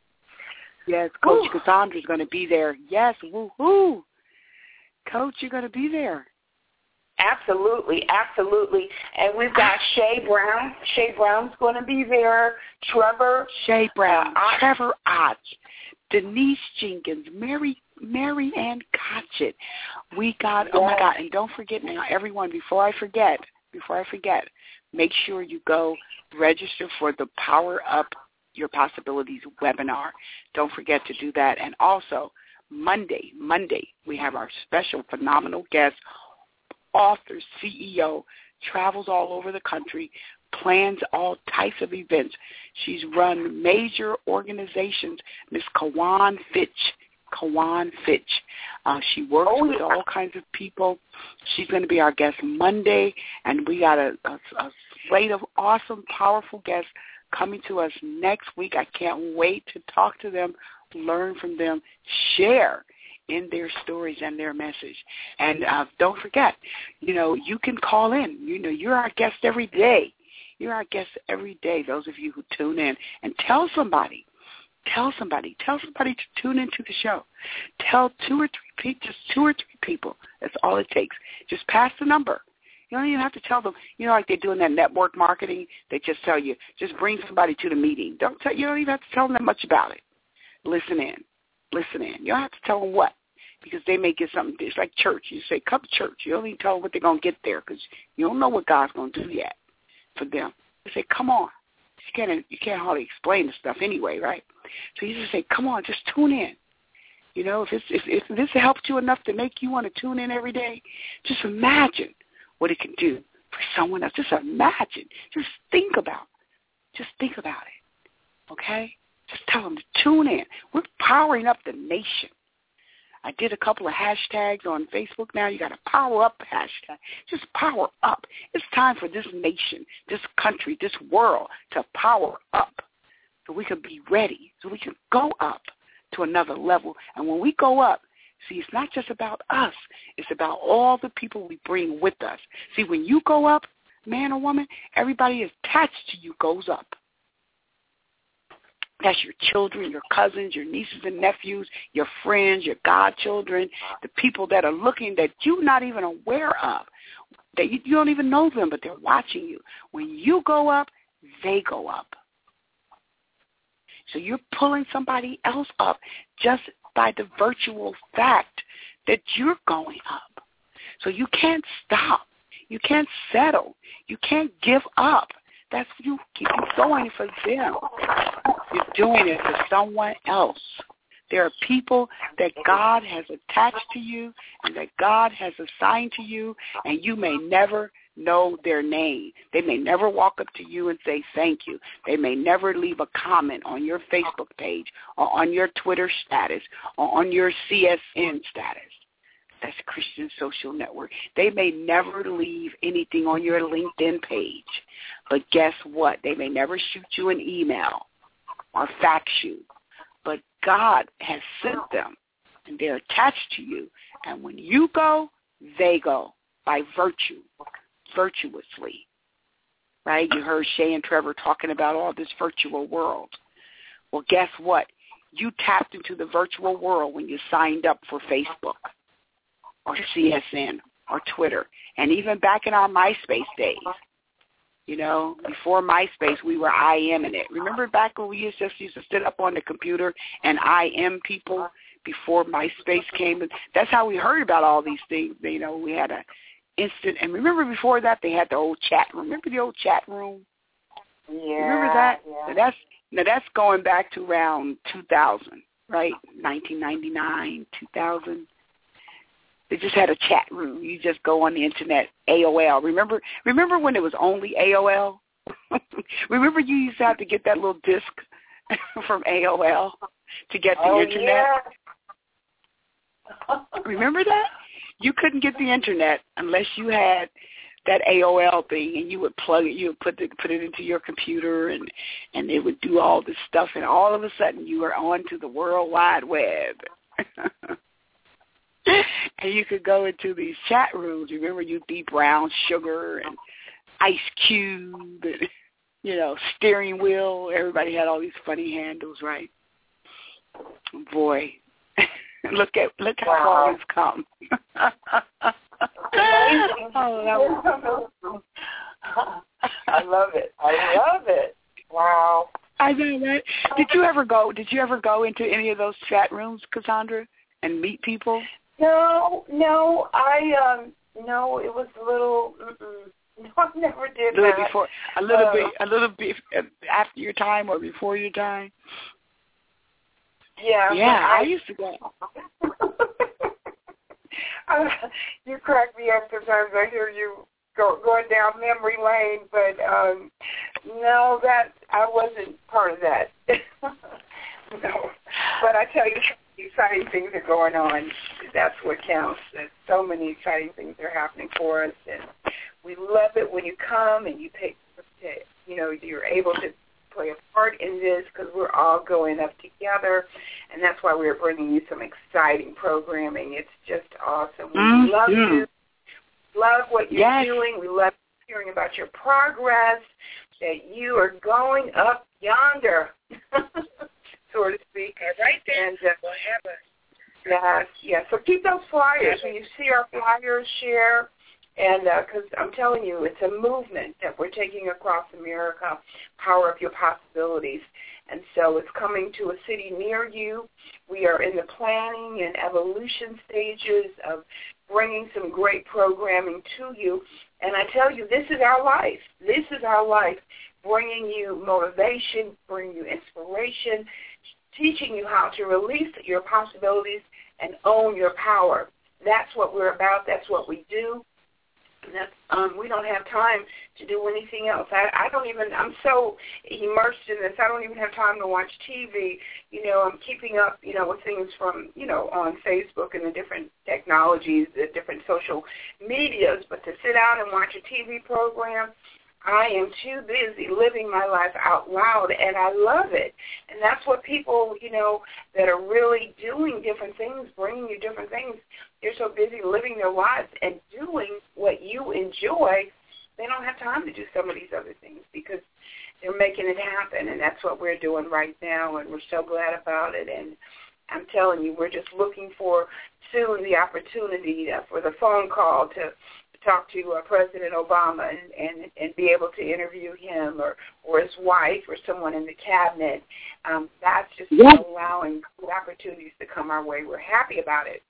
[SPEAKER 3] Yes, Coach Cassandra's going to be there. Yes, woo-hoo. Coach, you're going to be there.
[SPEAKER 4] Absolutely, absolutely. And we've got Shay Brown. Shay Brown's going to be there. Trevor.
[SPEAKER 3] Shay Brown.
[SPEAKER 4] Uh,
[SPEAKER 3] Trevor Ott. Denise Jenkins. Mary Mary Ann Cotchett. We got, yes. Oh, my God, and don't forget now, everyone, before I forget, before I forget, make sure you go register for the Power Up Your Possibilities webinar. Don't forget to do that. And also, Monday, Monday, we have our special phenomenal guest, author, C E O, travels all over the country, plans all types of events. She's run major organizations, Miss Kawan Fitch. Kawan Fitch. Uh, she works oh, with all kinds of people. She's going to be our guest Monday, and we got a, a, a slate of awesome, powerful guests coming to us next week. I can't wait to talk to them, learn from them, share in their stories and their message. And uh, don't forget, you know, you can call in. You know, you're our guest every day. You're our guest every day, those of you who tune in. And tell somebody. Tell somebody. Tell somebody to tune into the show. Tell two or three people, just two or three people. That's all it takes. Just pass the number. You don't even have to tell them, you know, like they do in that network marketing, they just tell you, just bring somebody to the meeting. Don't tell, you don't even have to tell them that much about it. Listen in. Listen in. You don't have to tell them what, because they may get something. It's like church. You say, come to church. You don't even tell them what they're going to get there, because you don't know what God's going to do yet for them. You say, come on. You can't, you can't hardly explain the stuff anyway, right? So you just say, come on, just tune in. You know, if, it's, if, if this helps you enough to make you want to tune in every day, just imagine what it can do for someone else. Just imagine. Just think about Just think about it, okay? Just tell them to tune in. We're powering up the nation. I did a couple of hashtags on Facebook now. You got to power up hashtag. Just power up. It's time for this nation, this country, this world to power up so we can be ready, so we can go up to another level. And when we go up, see, it's not just about us. It's about all the people we bring with us. See, when you go up, man or woman, everybody attached to you goes up. That's your children, your cousins, your nieces and nephews, your friends, your godchildren, the people that are looking that you're not even aware of, that you, you don't even know them, but they're watching you. When you go up, they go up. So you're pulling somebody else up just by the virtual fact that you're going up. So you can't stop. You can't settle. You can't give up. That's you keep going for them. You're doing it for someone else. There are people that God has attached to you and that God has assigned to you, and you may never know their name. They may never walk up to you and say thank you. They may never leave a comment on your Facebook page or on your Twitter status or on your C S N status. That's Christian Social Network. They may never leave anything on your LinkedIn page. But guess what? They may never shoot you an email or fax you. But God has sent them, and they're attached to you. And when you go, they go by virtue, virtuously. Right? You heard Shay and Trevor talking about all this virtual world. Well, guess what? You tapped into the virtual world when you signed up for Facebook or C S N or Twitter, and even back in our MySpace days. You know, before MySpace, we were IMing it. Remember back when we used to, just used to sit up on the computer and I M people before MySpace came? That's how we heard about all these things. You know, we had a instant, and remember before that they had the old chat. Remember the old chat room?
[SPEAKER 4] Yeah.
[SPEAKER 3] Remember that?
[SPEAKER 4] Yeah.
[SPEAKER 3] Now that's now that's going back to around two thousand, right? nineteen ninety-nine, two thousand. They just had a chat room. You just go on the internet, A O L. Remember remember when it was only A O L? Remember you used to have to get that little disc from A O L to get the
[SPEAKER 4] oh,
[SPEAKER 3] internet?
[SPEAKER 4] Yeah.
[SPEAKER 3] Remember that? You couldn't get the internet unless you had that A O L thing, and you would plug it, you would put the, put it into your computer, and, and it would do all this stuff, and all of a sudden you were on to the World Wide Web. And you could go into these chat rooms. Remember, you'd be Brown Sugar and Ice Cube and, you know, Steering Wheel. Everybody had all these funny handles, right? Boy, look at look how
[SPEAKER 4] wow.
[SPEAKER 3] far it's come.
[SPEAKER 4] oh, that was... I love it. I love it. Wow.
[SPEAKER 3] I know, right? Did you ever go? Did you ever go into any of those chat rooms, Cassandra, and meet people?
[SPEAKER 4] No, no, I um, no, it was a little. Mm-mm. No, I never did
[SPEAKER 3] a little
[SPEAKER 4] that.
[SPEAKER 3] Before, a little
[SPEAKER 4] uh,
[SPEAKER 3] bit, a little bit after your time or before your time.
[SPEAKER 4] Yeah,
[SPEAKER 3] yeah, I,
[SPEAKER 4] I
[SPEAKER 3] used to go.
[SPEAKER 4] uh, you crack me up sometimes. I hear you go, going down memory lane, but um, no, that I wasn't part of that. No, but I tell you, exciting things are going on. That's what counts. There's so many exciting things are happening for us, and we love it when you come and you pay. You know, you're able to play a part in this because we're all going up together, and that's why we're bringing you some exciting programming. It's just awesome. We
[SPEAKER 3] mm-hmm.
[SPEAKER 4] love you. Love what you're
[SPEAKER 3] yes.
[SPEAKER 4] doing. We love hearing about your progress. That you are going up yonder. So to speak.
[SPEAKER 2] Right there.
[SPEAKER 4] And, uh, yes, yes. So keep those flyers. When you see our flyers, share. And because uh, I'm telling you, it's a movement that we're taking across America, Power Up Your Possibilities. And so it's coming to a city near you. We are in the planning and evolution stages of bringing some great programming to you. And I tell you, this is our life. This is our life, bringing you motivation, bringing you inspiration, teaching you how to release your possibilities and own your power. That's what we're about. That's what we do. And that's Um, we don't have time to do anything else. I, I don't even, I'm so immersed in this, I don't even have time to watch T V. You know, I'm keeping up, you know, with things from, you know, on Facebook and the different technologies, the different social medias, but to sit down and watch a T V program, I am too busy living my life out loud, and I love it. And that's what people, you know, that are really doing different things, bringing you different things, they're so busy living their lives and doing what you enjoy, they don't have time to do some of these other things because they're making it happen, and that's what we're doing right now, and we're so glad about it. And I'm telling you, we're just looking for soon the opportunity uh, for the phone call to talk to uh, President Obama and, and, and be able to interview him or, or his wife or someone in the cabinet. Um, that's just
[SPEAKER 3] yes.
[SPEAKER 4] allowing good opportunities to come our way. We're happy about it.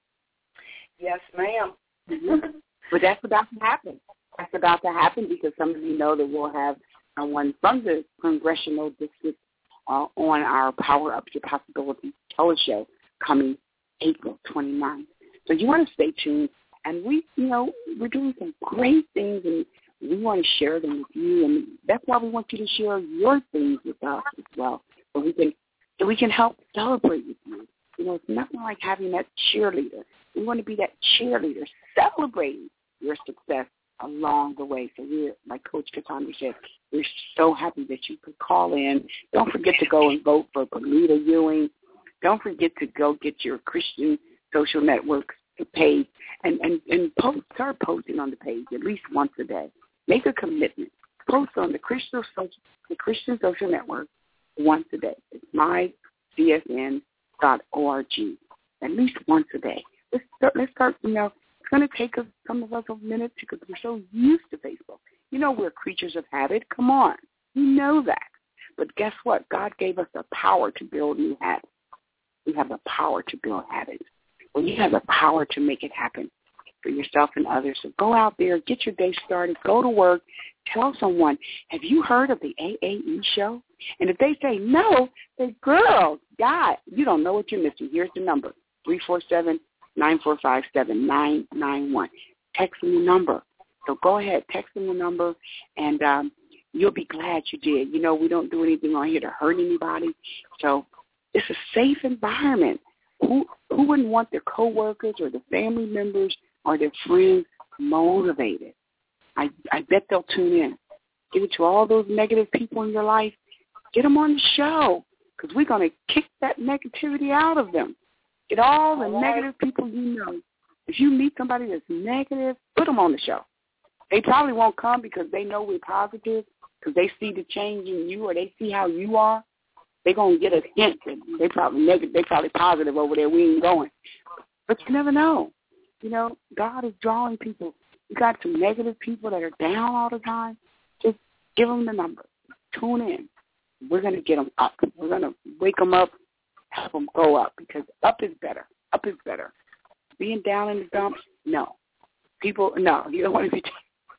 [SPEAKER 4] Yes, ma'am.
[SPEAKER 3] Mm-hmm. But that's about to happen. That's about to happen because some of you know that we'll have someone from the congressional district uh, on our Power Up Your Possibilities teleshow coming April twenty-ninth. So you want to stay tuned. And we, you know, we're doing some great things, and we want to share them with you. And that's why we want you to share your things with us as well, so we can, so we can help celebrate with you. You know, it's nothing like having that cheerleader. We want to be that cheerleader, celebrating your success along the way. So we're, like Coach Cassandra said, we're so happy that you could call in. Don't forget to go and vote for Benita Ewing. Don't forget to go get your Christian social network page and, and, and post, start posting on the page at least once a day. Make a commitment. Post on the Christian social, the Christian social network once a day. It's my c s n dot org. At least once a day. Let's start, let's start, you know, it's going to take us, some of us a minute because we're so used to Facebook. You know, we're creatures of habit. Come on. You know that. But guess what? God gave us the power to build new habits. We have the power to build habits. Well, you have the power to make it happen for yourself and others. So go out there, get your day started, go to work, tell someone, have you heard of the A A E show? And if they say no, say, girl, God, you don't know what you're missing. Here's the number, three four seven, nine four five, seven nine nine one. Text them the number. So go ahead, text them the number, and um, you'll be glad you did. You know, we don't do anything on here to hurt anybody. So it's a safe environment. Who who wouldn't want their coworkers or their family members or their friends motivated? I I bet they'll tune in. Give it to all those negative people in your life. Get them on the show because we're going to kick that negativity out of them. Get all the all right. negative people you know. If you meet somebody that's negative, put them on the show. They probably won't come because they know we're positive because they see the change in you or they see how you are. They're going to get a hint that they probably negative, they probably positive over there. We ain't going. But you never know. You know, God is drawing people. You got some negative people that are down all the time. Just give them the number. Tune in. We're going to get them up. We're going to wake them up, help them go up because up is better. Up is better. Being down in the dumps, no. People, no. You don't want to be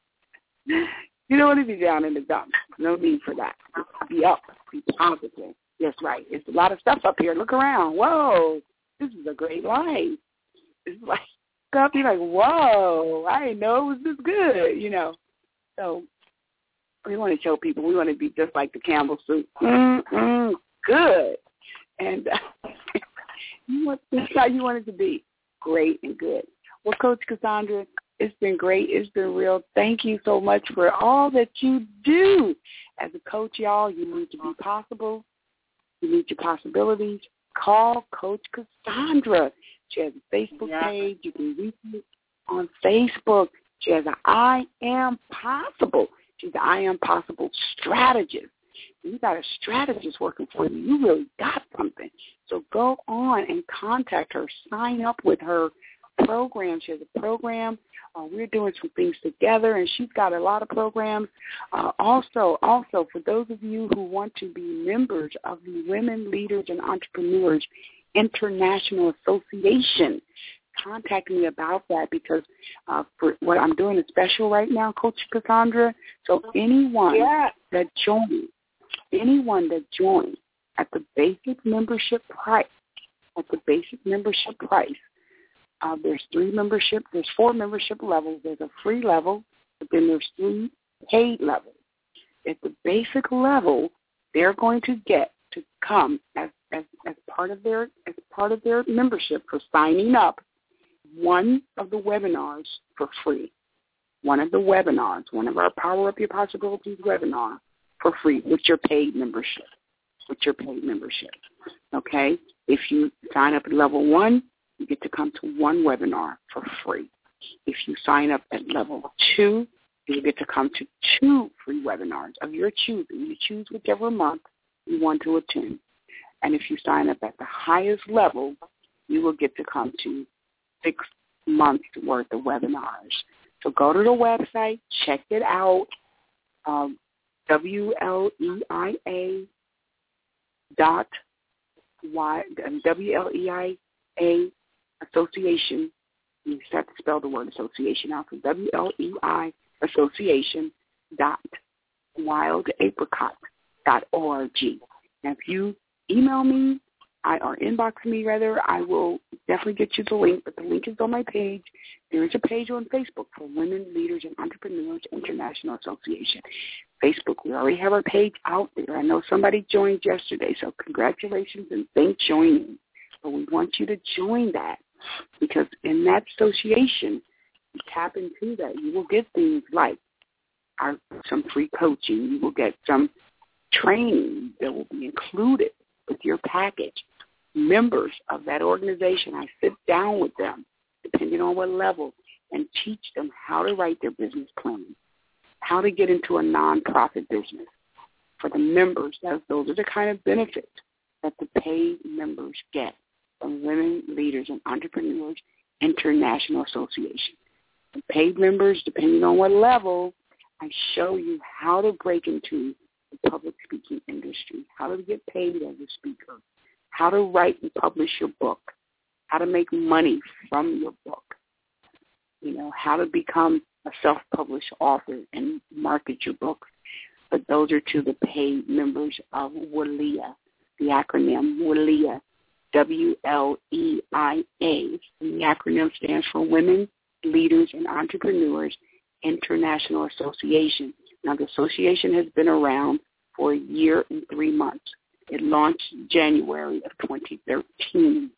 [SPEAKER 3] You don't want to be down in the dumps. No need for that. Be up. Be positive. That's right. It's a lot of stuff up here. Look around. Whoa, this is a great life. It's like, I'll be like, whoa, I didn't know it was this good, you know. So we want to show people we want to be just like the Campbell soup. Mm-mm, good. And uh, you want, that's how you want it to be. Great and good. Well, Coach Cassandra, it's been great. It's been real. Thank you so much for all that you do. As a coach, y'all, you need to be possible. You need your possibilities. Call Coach Cassandra. She has a Facebook yeah. page. You can reach me on Facebook. She has an I Am Possible. She's an I Am Possible strategist. You got a strategist working for you. You really got something. So go on and contact her. Sign up with her program. She has a program. Uh, we're doing some things together, and she's got a lot of programs. Uh, also, also for those of you who want to be members of the Women Leaders and Entrepreneurs International Association, contact me about that because uh, for what I'm doing is special right now, Coach Cassandra. So anyone yeah. that joins, anyone that joins at the basic membership price, at the basic membership price, Uh, there's three membership, there's four membership levels. There's a free level, But then there's three paid levels. At the basic level, they're going to get to come as, as, as part of their as part of their membership for signing up one of the webinars for free. One of the webinars, one of our Power Up Your Possibilities webinar for free with your paid membership. With your paid membership. Okay? If you sign up at level one, you get to come to one webinar for free. If you sign up at level two, you get to come to two free webinars of your choosing. You choose whichever month you want to attend. And if you sign up at the highest level, you will get to come to six months worth of webinars. So go to the website, check it out, um, W L E I A dot Y, W L E I A Association. You just have to spell the word association out. So W L E I Association dot wild apricot dot org. And if you email me, I or inbox me rather, I will definitely get you the link. But the link is on my page. There is a page on Facebook for Women Leaders and Entrepreneurs International Association. Facebook, we already have our page out there. I know somebody joined yesterday, so congratulations and thanks joining. But we want you to join that because in that association, you tap into that. You will get things like our, some free coaching. You will get some training that will be included with your package. Members of that organization, I sit down with them, depending on what level, and teach them how to write their business plan, how to get into a nonprofit business. For the members, those are the kind of benefits that the paid members get from Women Leaders and Entrepreneurs International Association. The paid members, depending on what level, I show you how to break into the public speaking industry, how to get paid as a speaker, how to write and publish your book, how to make money from your book, you know, how to become a self-published author and market your book. But those are to the paid members of WLEIA, the acronym WLEIA, W L E I A. And the acronym stands for Women, Leaders, and Entrepreneurs International Association. Now, the association has been around for a year and three months. It launched January of twenty thirteen.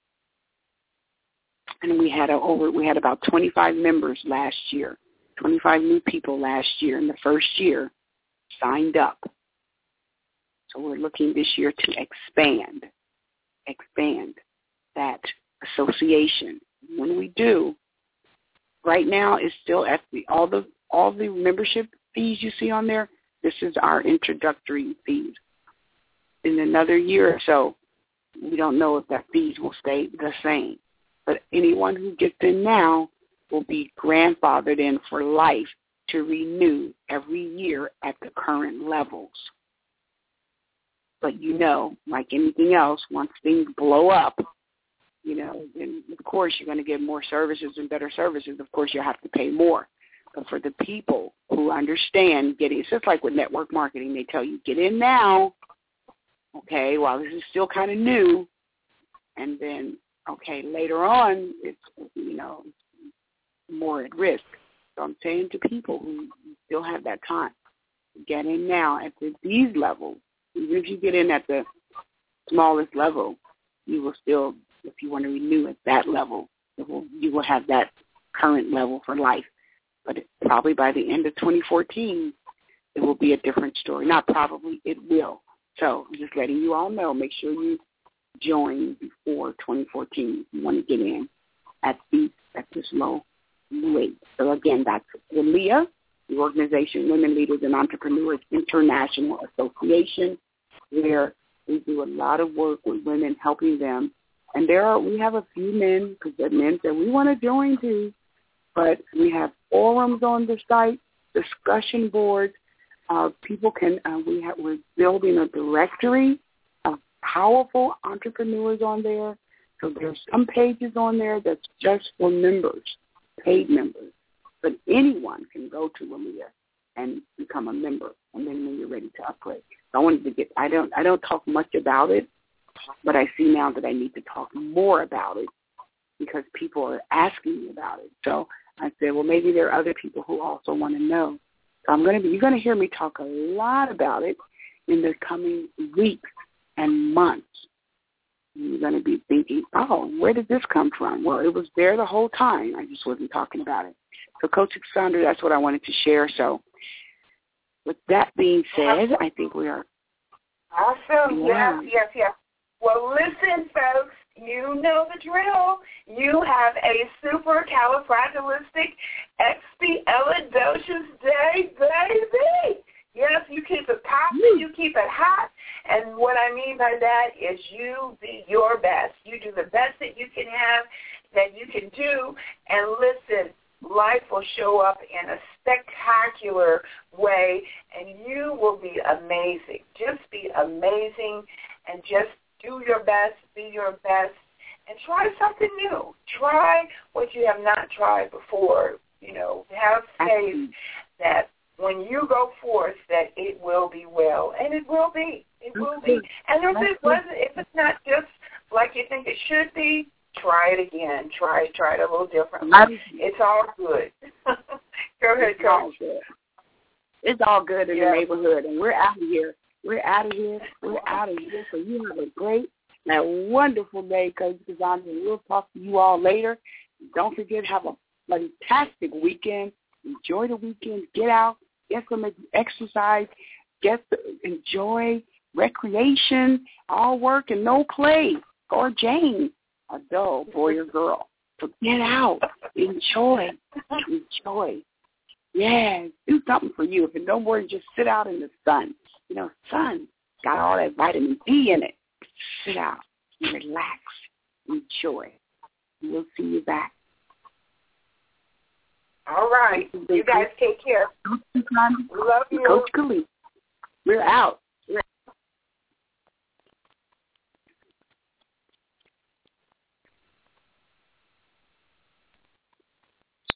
[SPEAKER 3] And we had a, over we had about twenty-five members last year, twenty-five new people last year in the first year signed up. So we're looking this year to expand, expand that association. When we do, right now it's still at the all the all the membership fees you see on there. This is our introductory fees. In another year or so, we don't know if that fees will stay the same. But anyone who gets in now will be grandfathered in for life to renew every year at the current levels. But you know, like anything else, once things blow up, you know, and of course you're going to get more services and better services. Of course, you have to pay more. But for the people who understand getting, it's just like with network marketing. They tell you, get in now, okay, while this is still kind of new, and then, okay, later on, it's, you know, more at risk. So I'm saying to people who still have that time, get in now at the, these levels. Even if you get in at the smallest level, you will still, if you want to renew at that level, it will, you will have that current level for life. But it, probably by the end of twenty fourteen, it will be a different story. Not probably, it will. So I'm just letting you all know, make sure you join before twenty fourteen if you want to get in at, the, at this low rate. So again, that's WLEIA, the Organization Women Leaders and Entrepreneurs International Association, where we do a lot of work with women, helping them. And there are, we have a few men, because the men said we want to join too, but we have forums on the site, discussion boards. Uh, people can, uh, we have, we're building a directory of powerful entrepreneurs on there. So there's some pages on there that's just for members, paid members. But anyone can go to WLEIA and become a member, and then when you're ready to upgrade. So I wanted to get, I don't, I don't talk much about it, but I see now that I need to talk more about it because people are asking me about it. So I said, well, maybe there are other people who also want to know. So I'm going to be, you're going to hear me talk a lot about it in the coming weeks and months. And you're going to be thinking, oh, where did this come from? Well, it was there the whole time. I just wasn't talking about it. So, Coach Sandra, that's what I wanted to share. So with that being said, I think we are.
[SPEAKER 4] Awesome.
[SPEAKER 3] Yeah.
[SPEAKER 4] Yes, yes, yes. Well, listen, folks. You know the drill. You have a supercalifragilisticexpialidocious day, baby. Yes, you keep it popping, you keep it hot, and what I mean by that is you be your best. You do the best that you can have, that you can do, and listen, life will show up in a spectacular way, and you will be amazing. Just be amazing, and just do your best, be your best, and try something new. Try what you have not tried before. You know, have faith that when you go forth, that it will be well, and it will be. It will be. And if it wasn't, if it's not just like you think it should be, try it again. Try, try it a little differently. It's all good. Go ahead, Coach.
[SPEAKER 3] It's all good in
[SPEAKER 4] yeah.
[SPEAKER 3] the neighborhood, and we're out of here. We're out of here. We're out of here. So you have a great and a wonderful day, Coach Cassandra. We'll talk to you all later. Don't forget, have a fantastic weekend. Enjoy the weekend. Get out. Get some exercise. Get the, enjoy recreation. All work and no play. Or Jane, a dull boy or girl. So get out. Enjoy. Enjoy. Yeah, do something for you. If it's no more than just sit out in the sun. You know, sun got all that vitamin D in it. Sit out and relax. Enjoy. And we'll see you back.
[SPEAKER 4] All right. You guys take care. We love you.
[SPEAKER 3] Coach Khalid. We're out.